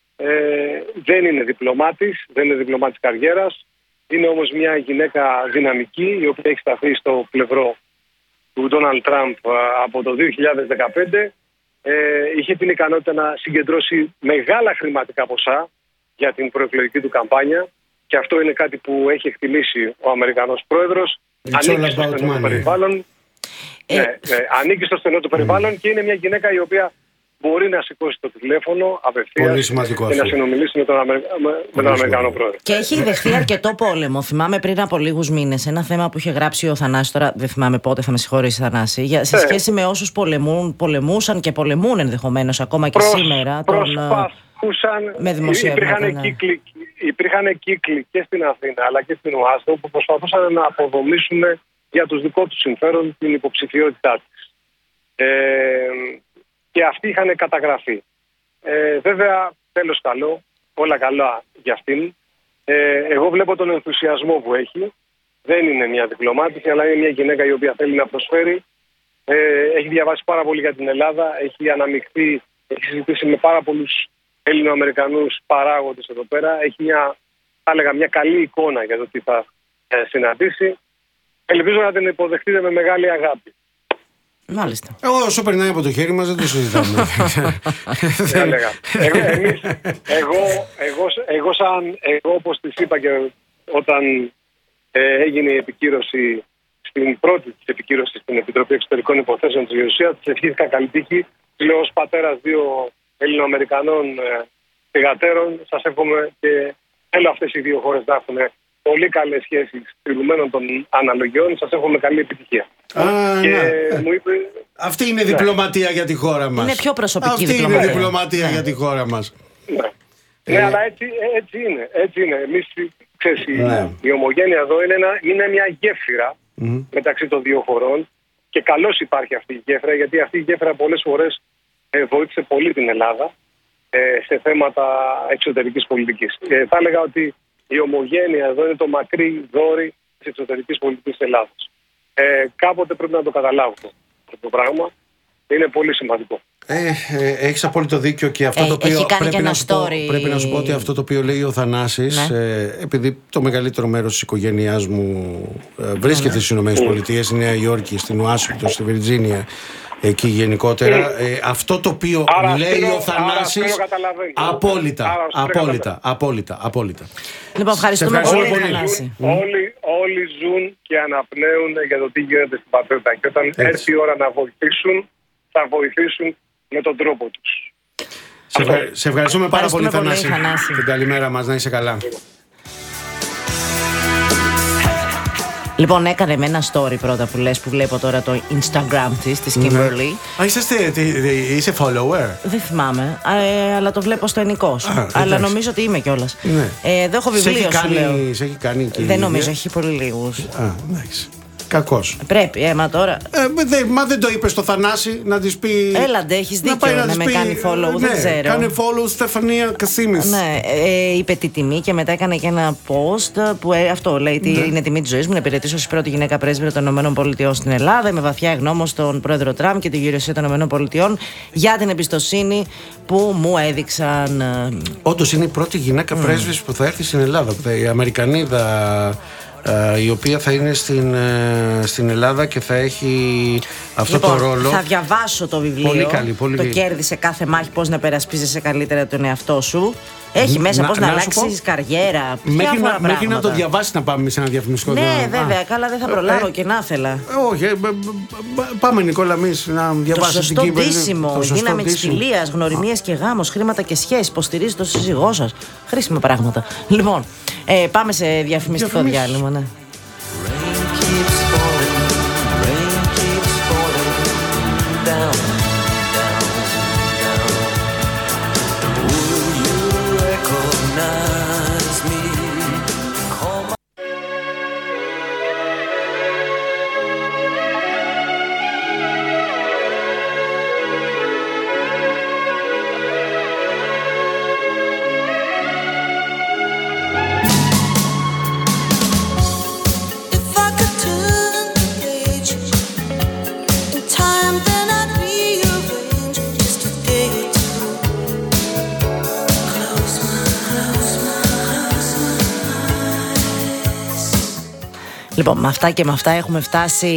Ε, δεν είναι διπλωμάτης, δεν είναι διπλωμάτης καριέρας. Είναι όμως μια γυναίκα δυναμική, η οποία έχει σταθεί στο πλευρό του Ντόναλντ Τραμπ από το δύο χιλιάδες δεκαπέντε. Ε, είχε την ικανότητα να συγκεντρώσει μεγάλα χρηματικά ποσά για την προεκλογική του καμπάνια και αυτό είναι κάτι που έχει εκτιμήσει ο Αμερικανός πρόεδρος. Ανήκει στο στενό του περιβάλλον. Ε... Ναι, ναι, ανήκει στο στενό του περιβάλλον mm. και είναι μια γυναίκα η οποία μπορεί να σηκώσει το τηλέφωνο απευθείας και να συνομιλήσει με τον, Αμερι... με τον Αμερικανό πρόεδρο. Και έχει δεχθεί αρκετό πόλεμο. Θυμάμαι πριν από λίγους μήνες ένα θέμα που είχε γράψει ο Θανάσης, τώρα δεν θυμάμαι πότε, θα με συγχωρήσει Θανάση, για, σε σχέση με όσους πολεμούν, πολεμούσαν και πολεμούν ενδεχομένως ακόμα και Προσ, σήμερα. Προσπαθούσαν, με δημοσιεύματα. Υπήρχαν, ναι. κύκλοι, υπήρχαν κύκλοι και στην Αθήνα αλλά και στην Ουάστο που προσπαθούσαν να αποδομήσουν για τους δικό τους συμφέρον την υποψηφιότητά της. Ε, Και αυτοί είχαν καταγραφεί. Ε, βέβαια, τέλος καλό, όλα καλά για αυτήν. Ε, εγώ βλέπω τον ενθουσιασμό που έχει. Δεν είναι μια διπλωμάτης, αλλά είναι μια γυναίκα η οποία θέλει να προσφέρει. Ε, έχει διαβάσει πάρα πολύ για την Ελλάδα, έχει αναμειχθεί, έχει συζητήσει με πάρα πολλούς Έλληνο-Αμερικανούς παράγοντες εδώ πέρα. Έχει μια, θα έλεγα, μια καλή εικόνα για το τι θα ε, συναντήσει. Ελπίζω να την υποδεχτείτε με μεγάλη αγάπη. Μάλιστα. Εγώ όσο περνάει από το χέρι μας δεν το συζητάμε. εγώ, εμείς, εγώ, εγώ, εγώ, σαν, εγώ όπως της είπα και όταν ε, έγινε η επικύρωση, στην πρώτη της επικύρωση στην Επιτροπή Εξωτερικών Υποθέσεων της Γερουσίας, της ευχήθηκα καλή τύχη. Της λέω ως πατέρας δύο Ελληνοαμερικανών ε, θυγατέρων, σας εύχομαι και θέλω αυτές οι δύο χώρες να έχουν πολύ καλές σχέσεις κρυμμένων των αναλογιών. Σας εύχομαι καλή επιτυχία. Α, και ναι. μου είπε... Αυτή είναι διπλωματία ναι. για τη χώρα μας. Είναι πιο προσωπική Αυτή διπλωματία. είναι διπλωματία ναι. για τη χώρα μας. Ναι, ε... ναι αλλά έτσι, έτσι είναι. Έτσι είναι. Εμείς, ξέρεις, ναι. η ομογένεια εδώ είναι, ένα, είναι μια γέφυρα mm. μεταξύ των δύο χωρών και καλώς υπάρχει αυτή η γέφυρα, γιατί αυτή η γέφυρα πολλές φορές ε, βοήθησε πολύ την Ελλάδα ε, σε θέματα εξωτερικής πολιτικής. Και θα έλεγα ότι η ομογένεια εδώ είναι το μακρύ δόρυ της εξωτερικής πολιτικής της Ελλάδας. Ε, κάποτε πρέπει να το καταλάβουμε αυτό το πράγμα. Είναι πολύ σημαντικό. Ε, ε, έχεις απόλυτο δίκιο και αυτό Ε, το οποίο έχει κάνει πρέπει, και ένα να σου πω, story. πρέπει να σου πω ότι αυτό το οποίο λέει ο Θανάσης, Ναι. ε, επειδή το μεγαλύτερο μέρος της οικογένειάς μου ε, βρίσκεται στις Ηνωμένες Πολιτείες, στη Νέα Υόρκη, στην Ουάσιγκτον, στη Βιρτζίνια, εκεί γενικότερα, ε, αυτό το οποίο Άρα λέει Σπύρο- ο άρα, Θανάσης, Σπύρο, καταλαβαίνεις. απόλυτα, Άρα, Σπύρο, απόλυτα, απόλυτα, απόλυτα. Λοιπόν, ευχαριστούμε ευχαριστούμε πολύ, πολύ. Θανάση. Όλοι, όλοι ζουν και αναπνέουν για το τι γίνεται στην πατρίδα. Και όταν Έτσι. έρθει η ώρα να βοηθήσουν, θα βοηθήσουν με τον τρόπο τους. Σε, ευχα- σε ευχαριστούμε πάρα πολύ, Ευχαριστούμε πολύ, Θανάση. Θανάση. Την καλημέρα μας, να είσαι καλά. Λοιπόν, έκανε με ένα story πρώτα που λες, που βλέπω τώρα το Instagram της, της Kimberly. Α, είσαστε, τι- τι- είσαι follower. Δεν θυμάμαι, ε, αλλά το βλέπω στο ενικό σου. Α, Αλλά εντάξει. νομίζω ότι είμαι κιόλας. Ναι. Ε, εδώ έχω Σε έχει βιβλίο, σου λέω. κάνει, σε έχει κάνει και η Δεν ίδια. νομίζω, έχει πολύ λίγους. Α, εντάξει. Κακός. Πρέπει, ε, μα τώρα. Ε, δε, μα δεν το είπε στο Θανάση να τη πει. Έλαντε, έχεις να δίκιο, πάει να της με πει, κάνει follow, δεν ναι, ξέρω. Κάνει follow Στεφανία Κασίμης. Ναι, ε, είπε τη τιμή και μετά έκανε και ένα post που ε, αυτό λέει ότι είναι τιμή τη ζωή μου να υπηρετήσω ως πρώτη γυναίκα πρέσβυρα των ΗΠΑ στην Ελλάδα. Είμαι βαθιά ευγνώμων στον πρόεδρο Τραμπ και τη γερουσία των ΗΠΑ για την εμπιστοσύνη που μου έδειξαν. ε, Όντως είναι η πρώτη γυναίκα πρέσβης που θα έρθει στην Ελλάδα. που θα- Η Αμερικανίδα, ε, η οποία θα είναι στην, ε, στην Ελλάδα και θα έχει αυτό Λοιπόν, το ρόλο. θα διαβάσω το βιβλίο. Πολύ καλή, πολύ Το καλή. κέρδισε κάθε μάχη, πώς να περασπίζεσαι καλύτερα τον εαυτό σου. Έχει μέσα Να- πώς να, να σου αλλάξεις πω, καριέρα. Μέχρι διάφορα να, μέχρι να το πράγματα. διαβάσει να πάμε σε ένα διαφημιστικό Ναι, διάλογο. βέβαια, Α, καλά δεν θα ε, προλάβω ε, και να ήθελα. ε, όχι, ε, μπ- μπ- μπ- πάμε Νικόλα εμείς να Το διαβάσεις την σωστό Κίμπερλι. ντύσιμο, Το η σωστό δύναμη τη ντύσιμο. φιλία, γνωριμίε και γάμο, χρήματα και σχέσει. Υποστηρίζει το σύζυγό σα. Χρήσιμα πράγματα. Λοιπόν, ε, πάμε σε διαφημιστικό Διαφημίσεις. διάλειμμα. Ναι. keeps falling, rain keeps falling down, down, down. Will you recognize me? Call my If I could turn the page in time, then I'd rearrange just a day or two. Close my, close my, close my eyes. Λοιπόν, με αυτά και με αυτά έχουμε φτάσει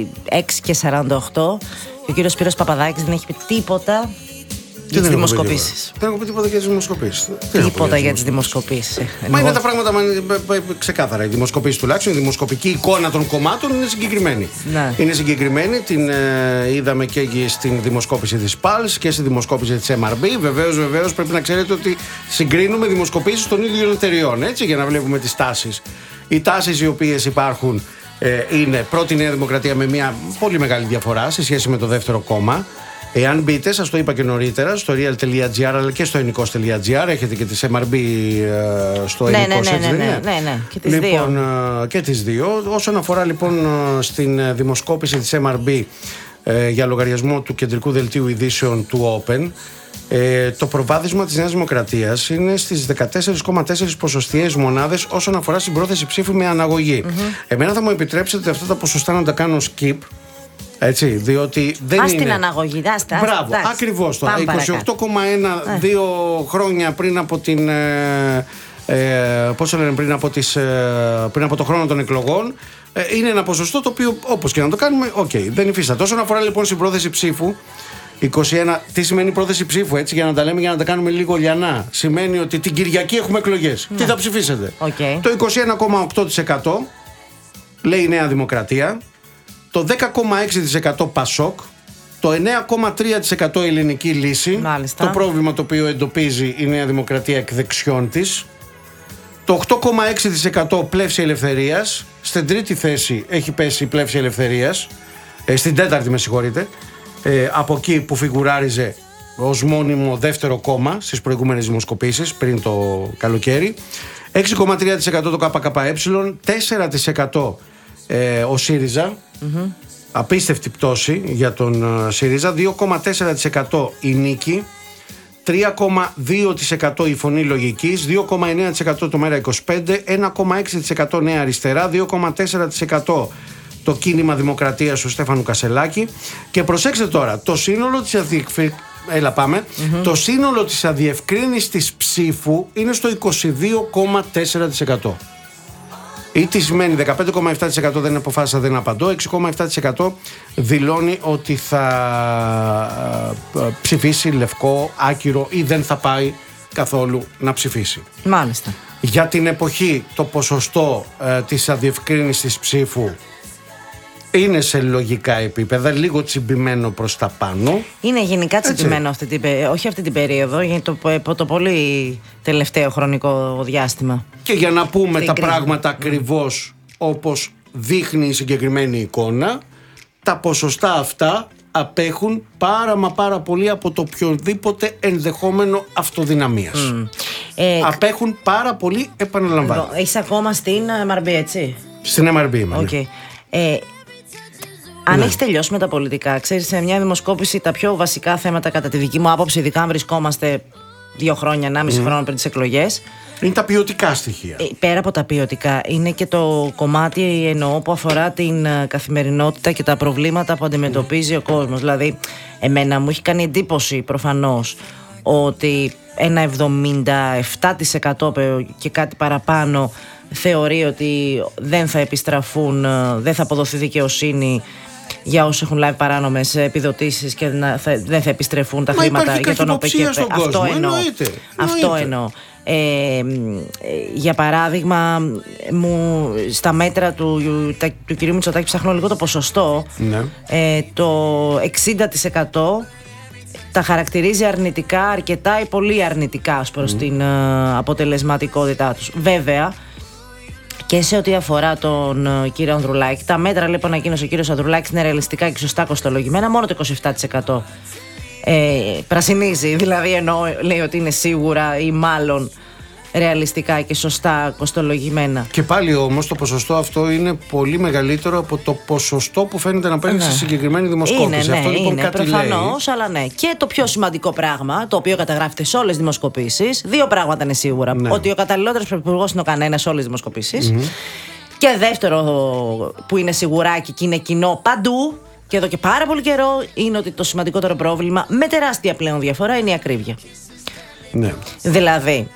έξι και σαράντα οκτώ. Και ο κύριος Σπύρος Παπαδάκης δεν έχει πει τίποτα για τις δεν έχω πει δημοσκοπήσεις. τίποτα. Δεν έχω πει τίποτα για τις δημοσκοπήσεις. Τι να πω Τίποτα για τις δημοσκοπήσεις. δημοσκοπήσεις. ε. Μα είναι Εννοώ- τα πράγματα μα, ε, ε, ξεκάθαρα. Η δημοσκοπήση τουλάχιστον, η δημοσκοπική εικόνα των κομμάτων είναι συγκεκριμένη. Ναι. Είναι συγκεκριμένη. Την ε, είδαμε και στην δημοσκόπηση της Πάλς και στη δημοσκόπηση της εμ αρ μπι. Βεβαίως, βεβαίως πρέπει να ξέρετε ότι συγκρίνουμε δημοσκοπήσεις των ίδιων εταιριών. Έτσι, για να βλέπουμε τις τάσεις. Οι τάσεις οι οποίες υπάρχουν ε, είναι πρώτη Νέα Δημοκρατία με μια πολύ μεγάλη διαφορά σε σχέση με το δεύτερο κόμμα. Εάν μπείτε, σας το είπα και νωρίτερα, στο real τελεία gr αλλά και στο ενικός τελεία gr, έχετε και τις εμ αρ μπι ε, στο Ναι, ναι, ενικός, ναι, έτσι ναι, δεν ναι, είναι? ναι, ναι, και τις λοιπόν, δύο. ε, και τις δύο. Όσον αφορά λοιπόν ε, στην ε, δημοσκόπηση της εμ αρ μπι ε, για λογαριασμό του κεντρικού δελτίου ειδήσεων του Open, ε, το προβάδισμα της Νέας Δημοκρατίας είναι στις δεκατέσσερα κόμμα τέσσερα ποσοστιαίες μονάδες όσον αφορά στην πρόθεση ψήφου με αναγωγή. Εμένα θα μου επιτρέψετε αυτά τα ποσοστά να τα κάνω skip. Έτσι, διότι δεν Ας είναι. την αναγωγή, δάστε. ας- Μπράβο, εντάξει. ακριβώς το. Πάμε είκοσι οκτώ κόμμα ένα Ε. δύο χρόνια πριν από την. Ε, ε, πώς το λένε, πριν από, τις, ε, πριν από το χρόνο των εκλογών. Ε, είναι ένα ποσοστό το οποίο, όπως και να το κάνουμε, οκ, δεν υφίσταται. Όσον αφορά λοιπόν στην πρόθεση ψήφου, είκοσι ένα, τι σημαίνει πρόθεση ψήφου, έτσι, για να τα λέμε, για να τα κάνουμε λίγο λιανά. Σημαίνει ότι την Κυριακή έχουμε εκλογές. Τι θα ψηφίσετε. Οκ. Το είκοσι ένα κόμμα οκτώ τοις εκατό λέει η Νέα Δημοκρατία, το δέκα κόμμα έξι τοις εκατό Πασόκ, το εννέα κόμμα τρία τοις εκατό Ελληνική Λύση, Μάλιστα. το πρόβλημα το οποίο εντοπίζει η Νέα Δημοκρατία εκ δεξιών της, το οκτώ κόμμα έξι τοις εκατό Πλεύση Ελευθερίας, στην τρίτη θέση έχει πέσει η Πλεύση Ελευθερίας, ε, στην τέταρτη με συγχωρείτε, ε, από εκεί που φιγουράριζε ως μόνιμο δεύτερο κόμμα στις προηγούμενες δημοσκοπήσεις πριν το καλοκαίρι, έξι κόμμα τρία τοις εκατό το ΚΚΕ, τέσσερα τοις εκατό ε, ο ΣΥΡΙΖΑ, απίστευτη πτώση για τον ε, ΣΥΡΙΖΑ, δύο κόμμα τέσσερα τοις εκατό η Νίκη, τρία κόμμα δύο τοις εκατό η Φωνή Λογικής, δύο κόμμα εννέα τοις εκατό το Μέρα είκοσι πέντε, ένα κόμμα έξι τοις εκατό Νέα Αριστερά, δύο κόμμα τέσσερα τοις εκατό το Κίνημα Δημοκρατίας του Στέφανου Κασελάκη. Και προσέξτε τώρα, το σύνολο της, αδιεκφυ... έλα πάμε. Mm-hmm. Το σύνολο της αδιευκρίνιστης ψήφου είναι στο είκοσι δύο κόμμα τέσσερα τοις εκατό. Ή τι σημαίνει δεκαπέντε κόμμα επτά τοις εκατό δεν αποφάσισα, δεν απαντώ, έξι κόμμα επτά τοις εκατό δηλώνει ότι θα ψηφίσει λευκό, άκυρο ή δεν θα πάει καθόλου να ψηφίσει. Μάλιστα. Για την εποχή το ποσοστό ε, της αδιευκρίνησης ψήφου είναι σε λογικά επίπεδα, λίγο τσιμπημένο προς τα πάνω. Είναι γενικά τσιμπημένο αυτή την, όχι αυτή την περίοδο, για το, το πολύ τελευταίο χρονικό διάστημα. Και για να πούμε την τα κρίση. πράγματα ακριβώς όπως δείχνει η συγκεκριμένη εικόνα, τα ποσοστά αυτά απέχουν πάρα μα πάρα πολύ από το οποιοδήποτε ενδεχόμενο αυτοδυναμίας. Mm. Ε, απέχουν πάρα πολύ, επαναλαμβάνω. Είσαι ακόμα στην εμ αρ μπι, έτσι? Στην εμ αρ μπι είμαι. Okay. Ε, αν ναι. έχεις τελειώσει με τα πολιτικά, ξέρεις, σε μια δημοσκόπηση τα πιο βασικά θέματα, κατά τη δική μου άποψη, ειδικά αν βρισκόμαστε δύο χρόνια, ενάμιση mm. χρόνο πριν τις εκλογές, είναι τα ποιοτικά στοιχεία. Ε, πέρα από τα ποιοτικά, είναι και το κομμάτι, εννοώ, που αφορά την uh, καθημερινότητα και τα προβλήματα που αντιμετωπίζει mm. ο κόσμος. Δηλαδή, εμένα μου έχει κάνει εντύπωση προφανώς ότι ένα εβδομήντα επτά τοις εκατό και κάτι παραπάνω θεωρεί ότι δεν θα επιστραφούν, δεν θα αποδοθεί δικαιοσύνη για όσους έχουν λάβει παράνομες επιδοτήσεις και να, θα, δεν θα επιστρεφούν τα Μα χρήματα για τον ΟΠΕΚΕ. Αυτό εννοώ. Αυτό εννοώ. Ε, για παράδειγμα, μου, στα μέτρα του, τα, του κ. Μητσοτάκη, ψάχνω λίγο το ποσοστό, ναι. ε, το εξήντα τοις εκατό τα χαρακτηρίζει αρνητικά, αρκετά ή πολύ αρνητικά ως προς mm. την uh, αποτελεσματικότητά τους. Βέβαια, και σε ό,τι αφορά τον uh, κύριο Ανδρουλάκη, τα μέτρα λοιπόν ανακοίνωσε ο κύριος Ανδρουλάκης είναι ρεαλιστικά και σωστά κοστολογημένα, μόνο το είκοσι επτά τοις εκατό ε, πρασινίζει, δηλαδή ενώ λέει ότι είναι σίγουρα ή μάλλον ρεαλιστικά και σωστά κοστολογημένα. Και πάλι όμως το ποσοστό αυτό είναι πολύ μεγαλύτερο από το ποσοστό που φαίνεται να παίρνει ναι. στη συγκεκριμένη δημοσκόπηση. Είναι, ναι, αυτό λοιπόν είναι, κάτι προφανώς, λέει. αλλά ναι. Και το πιο σημαντικό πράγμα, το οποίο καταγράφεται σε όλες τις δημοσκοπήσεις, δύο πράγματα είναι σίγουρα. Ναι. Ότι ο καταλληλότερος πρωθυπουργός είναι ο κανένας σε όλες τις δημοσκοπήσεις. Mm-hmm. Και δεύτερο που είναι σιγουράκι και είναι κοινό παντού, και εδώ και πάρα πολύ καιρό, είναι ότι το σημαντικότερο πρόβλημα με τεράστια πλέον διαφορά είναι η ακρίβεια. Ναι. Δηλαδή,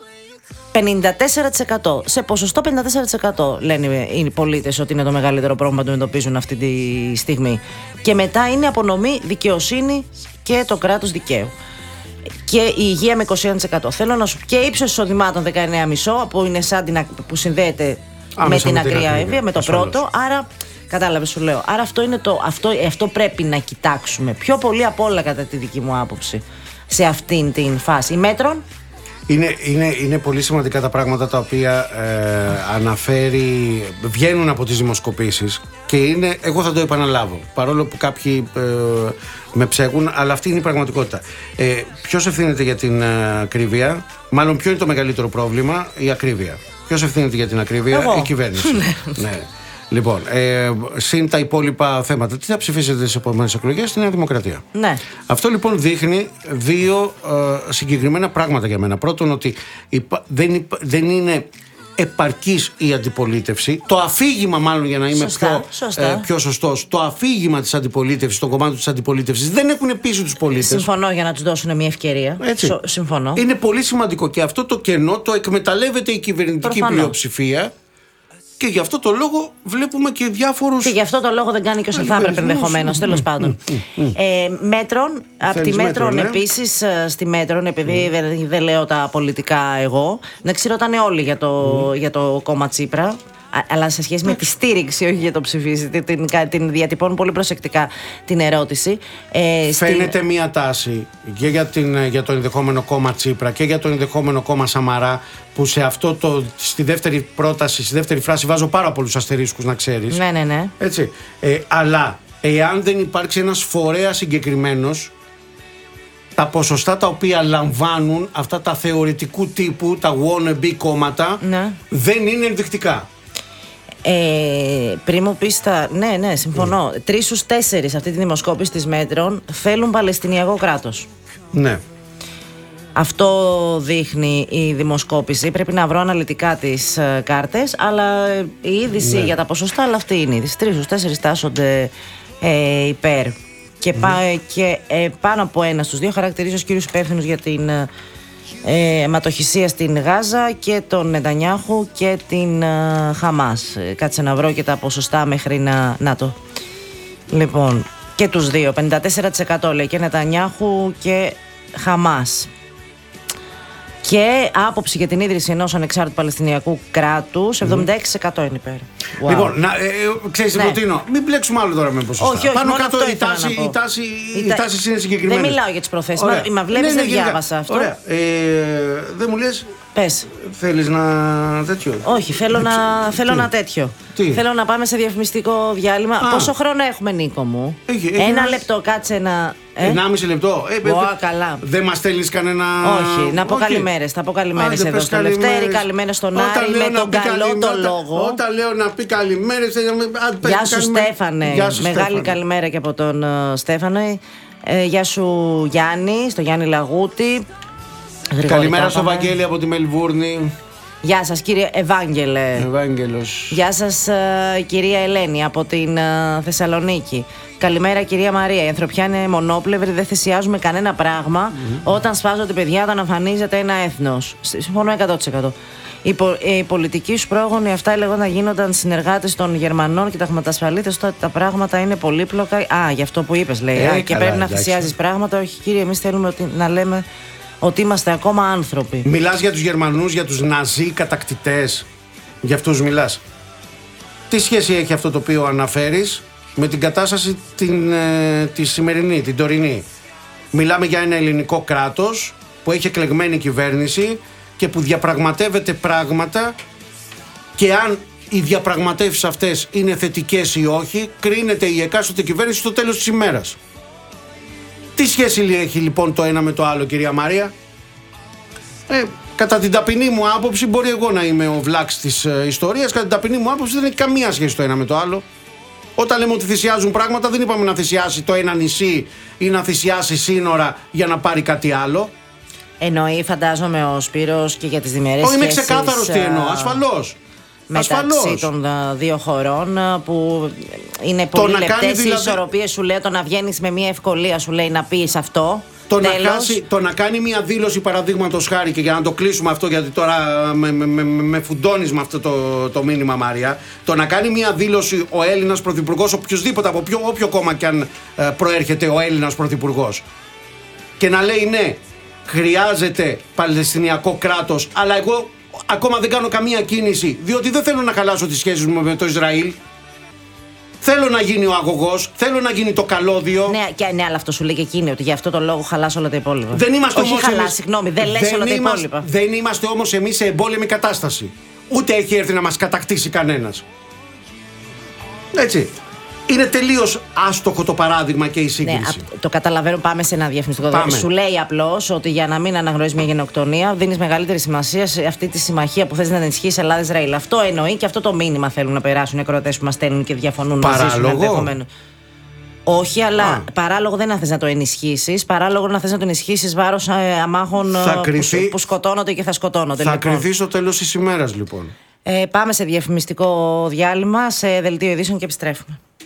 πενήντα τέσσερα τοις εκατό, σε ποσοστό πενήντα τέσσερα τοις εκατό λένε οι πολίτες ότι είναι το μεγαλύτερο πρόβλημα που αντιμετωπίζουν αυτή τη στιγμή. Και μετά είναι απονομή, δικαιοσύνη και το κράτος δικαίου. Και η υγεία με είκοσι ένα τοις εκατό. Θέλω να σου και ύψος εισοδημάτων δεκαεννέα κόμμα πέντε που είναι σαν την, που συνδέεται άμεσα με την ακραία έμβια, με το πρώτο. Άρα, κατάλαβες σου λέω. Άρα αυτό, είναι το, αυτό, αυτό πρέπει να κοιτάξουμε πιο πολύ απ' όλα, κατά τη δική μου άποψη, σε αυτήν την φάση. Οι μέτρων. Είναι, είναι, είναι πολύ σημαντικά τα πράγματα τα οποία ε, αναφέρει, βγαίνουν από τις δημοσκοπήσεις και είναι, εγώ θα το επαναλάβω, παρόλο που κάποιοι ε, με ψέγουν, αλλά αυτή είναι η πραγματικότητα. Ε, ποιος ευθύνεται για την ε, ακρίβεια, μάλλον ποιο είναι το μεγαλύτερο πρόβλημα, η ακρίβεια. Ποιος ευθύνεται για την ακρίβεια, εγώ. Η κυβέρνηση. Ναι. Λοιπόν, ε, συν τα υπόλοιπα θέματα, τι θα ψηφίσετε στις επόμενες εκλογές? Στη Νέα Δημοκρατία. Ναι. Αυτό λοιπόν δείχνει δύο ε, συγκεκριμένα πράγματα για μένα. Πρώτον, ότι υπα, δεν, υπα, δεν είναι επαρκής η αντιπολίτευση. Το αφήγημα, μάλλον για να είμαι σωστά, πιο, σωστά. Ε, πιο σωστός, το αφήγημα της αντιπολίτευσης, το κομμάτι της αντιπολίτευσης δεν έχουν πείσει τους πολίτες. Συμφωνώ, για να τους δώσουν μια ευκαιρία. Έτσι. Συμφωνώ. Είναι πολύ σημαντικό και αυτό το κενό το εκμεταλλεύεται η κυβερνητική Προφανώς. πλειοψηφία. Και γι' αυτό το λόγο βλέπουμε και διάφορους. Και γι' αυτό το λόγο δεν κάνει και όσο θα έπρεπε ενδεχομένως. Τέλος πάντων. Ε, μέτρων, από τη Μέτρον ναι. επίσης, στη Μέτρον, επειδή mm. δεν, δεν λέω τα πολιτικά εγώ, να ξηρότανε όλοι για το, mm. για το κόμμα Τσίπρα. Αλλά σε σχέση με τη στήριξη, όχι για το ψηφίσει, την, την, την διατυπώνουν πολύ προσεκτικά την ερώτηση. Ε, Φαίνεται στην... μια τάση και για, την, για το ενδεχόμενο κόμμα Τσίπρα και για το ενδεχόμενο κόμμα Σαμαρά, που σε αυτό το, στη δεύτερη πρόταση, στη δεύτερη φράση βάζω πάρα πολλούς αστερίσκους, να ξέρεις. Ναι, ναι, ναι. Έτσι. Ε, αλλά εάν δεν υπάρξει ένας φορέας συγκεκριμένος, τα ποσοστά τα οποία λαμβάνουν αυτά τα θεωρητικού τύπου, τα wannabe κόμματα, ναι. δεν είναι ενδεικτικά. Ε, πριν μου πεις τα... Ναι, ναι, συμφωνώ. Mm. Τρεις στους τέσσερις αυτή τη δημοσκόπηση της Μέτρων θέλουν Παλαιστινιακό κράτος. Ναι. Αυτό δείχνει η δημοσκόπηση. Πρέπει να βρω αναλυτικά τις uh, κάρτες, αλλά η είδηση ναι. για τα ποσοστά, αλλά αυτή είναι η είδηση. Τρεις στους τέσσερις τάσσονται ε, υπέρ. Και και, πά- και ε, πάνω από ένα στους δύο χαρακτηρίζει ως κύριους υπεύθυνους για την ε, ε, αιματοχυσία στην Γάζα και τον Νετανιάχου και την ε, Χαμάς. Ε, κάτσε να βρω και τα ποσοστά μέχρι να, να το. Λοιπόν, και τους δύο, πενήντα τέσσερα τοις εκατό λέει και Νετανιάχου και Χαμάς. Και άποψη για την ίδρυση ενός ανεξάρτητου Παλαιστινιακού κράτους, εβδομήντα έξι τοις εκατό είναι υπέρ. Wow. Λοιπόν, να, ε, ε, ξέρεις τι Ναι. προτείνω. Μην μπλέξουμε άλλο τώρα με ποσοστά. Όχι, όχι, Πάνω μόνο κάτω αυτό η ήθελα τάση, να πω. η τάση, Η οι τα- τάσεις είναι συγκεκριμένες. Δεν μιλάω για τις προθέσεις. Ωραία. Μα, μα βλέπεις, Ναι, ναι, δεν γενικά. διάβασα αυτό. Ωραία. Ε, δεν μου λες, Πες. θέλεις να τέτοιο. Όχι, θέλω, να, θέλω ένα τέτοιο. Τι? Θέλω να πάμε σε διαφημιστικό διάλειμμα. Α. Πόσο χρόνο έχουμε, Νίκο μου? Έχει- έχει ένα ένα- λεπτό, κάτσε να. Ε? Ενάμιση λεπτό. Ε, Ω, ε, καλά. Δεν μας στέλνεις κανένα. Όχι, να πω Όχι. καλημέρες. Θα πω καλημέρες Άντε, εδώ πες στο Λευτέρη, καλημέρες. καλημέρες στον Όταν Άρη λέω με να τον πει καλό καλημέ- το όταν- λόγο. Όταν λέω να πει καλημέρες, θέλει να με- άντε, πες Γεια σου, καλημέρα. Στέφανε. Γεια σου, Μεγάλη Στέφανε. καλημέρα και από τον ε, Στέφανε. Ε, γεια σου, Γιάννη, στο Γιάννη Λαγούτη. Γρηγόρη Καλημέρα στο Τάπανα. Βαγγέλη από τη Μελβούρνη. Γεια σας, κύριε Ευάγγελε. Ευάγγελος. Γεια σας, ε, κυρία Ελένη από την ε, Θεσσαλονίκη. Καλημέρα, κυρία Μαρία. Η ανθρωπιά είναι μονόπλευρη, δεν θυσιάζουμε κανένα πράγμα. Όταν σπάζονται παιδιά, όταν εμφανίζεται ένα έθνος. Συμφωνώ εκατό τοις εκατό. Οι, πο, οι πολιτικοί σου πρόγονοι, αυτά λέγονταν, γίνονταν συνεργάτες των Γερμανών και ταγματασφαλίτες. Τότε τα πράγματα είναι πολύπλοκα. Α, για αυτό που είπες, λέει. Ε, Α, και καλά, πρέπει να εντάξει. θυσιάζεις πράγματα. Όχι, κύριε, εμείς θέλουμε ότι, να λέμε ότι είμαστε ακόμα άνθρωποι. Μιλάς για τους Γερμανούς, για τους Ναζί κατακτητές. Για αυτούς μιλάς. Τι σχέση έχει αυτό το οποίο αναφέρεις με την κατάσταση την, ε, τη σημερινή, την τωρινή? Μιλάμε για ένα ελληνικό κράτος που έχει εκλεγμένη κυβέρνηση και που διαπραγματεύεται πράγματα, και αν οι διαπραγματεύσεις αυτές είναι θετικές ή όχι, κρίνεται η εκάστοτε κυβέρνηση στο τέλος της ημέρας. Τι σχέση έχει λοιπόν το ένα με το άλλο, κυρία Μαρία? Ε, κατά την ταπεινή μου άποψη, μπορεί εγώ να είμαι ο βλάξ της ε, ιστορίας, κατά την ταπεινή μου άποψη δεν έχει καμία σχέση το ένα με το άλλο. Όταν λέμε ότι θυσιάζουν πράγματα, δεν είπαμε να θυσιάσει το ένα νησί ή να θυσιάσει σύνορα για να πάρει κάτι άλλο. Εννοεί, φαντάζομαι, ο Σπύρος και για τις διμερές Όχι, είμαι σχέσεις, ξεκάθαρος τι εννοώ. α, Ασφαλώς. μεταξύ Ασφαλώς. των α, δύο χωρών, α, που είναι Το πολύ να κάνει λεπτές οι δηλαδή- ισορροπίες, σου λέει, το να βγαίνεις με μια ευκολία, σου λέει, να πεις αυτό. Το να, Τέλος. χάσει, το να κάνει μια δήλωση, παραδείγματος χάρη, και για να το κλείσουμε αυτό, γιατί τώρα με, με, με, με φουντώνεις με αυτό το, το μήνυμα, Μάρια. Το να κάνει μια δήλωση ο Έλληνας πρωθυπουργός, οποιοδήποτε από ποιο, όποιο κόμμα και αν ε, προέρχεται ο Έλληνας πρωθυπουργός, και να λέει ναι, χρειάζεται Παλαιστινιακό κράτος, αλλά εγώ ακόμα δεν κάνω καμία κίνηση, διότι δεν θέλω να χαλάσω τις σχέσεις μου με το Ισραήλ. Θέλω να γίνει ο αγωγός, θέλω να γίνει το καλώδιο. Ναι, και, ναι, αλλά αυτό σου λέει και εκείνη, ότι γι' αυτό το λόγο χαλάς όλα τα υπόλοιπα. Δεν είμαστε Όχι όμως χαλάς, εμείς- συγγνώμη, δεν λες όλα τα είμαστε- υπόλοιπα. Δεν είμαστε όμως εμείς σε εμπόλεμη κατάσταση. Ούτε έχει έρθει να μας κατακτήσει κανένας. Έτσι. Είναι τελείως άστοχο το παράδειγμα και η Ναι, σύγκριση. απ- το καταλαβαίνω. Πάμε σε ένα διαφημιστικό Πάμε. δίκτυο. Σου λέει απλώς ότι για να μην αναγνωρίζει μια γενοκτονία, δίνεις μεγαλύτερη σημασία σε αυτή τη συμμαχία που θες να ενισχύσει Ελλάδα-Ισραήλ. Αυτό εννοεί και αυτό το μήνυμα θέλουν να περάσουν οι ακροατές που μας στέλνουν και διαφωνούν μαζί σου. Παράλογο. ενδεχομένως. Όχι, αλλά Α. παράλογο δεν είναι να θες να το ενισχύσεις. Παράλογο είναι να θες να το ενισχύσεις βάρος ε, αμάχων Θα ε, που, κρυφεί- σου- που σκοτώνονται και θα σκοτώνονται. Θα λοιπόν. κρυθεί στο τέλος της ημέρας, λοιπόν. Ε, πάμε σε διαφημιστικό διάλειμμα, σε δελτίο ειδήσεων και επιστρέφουμε.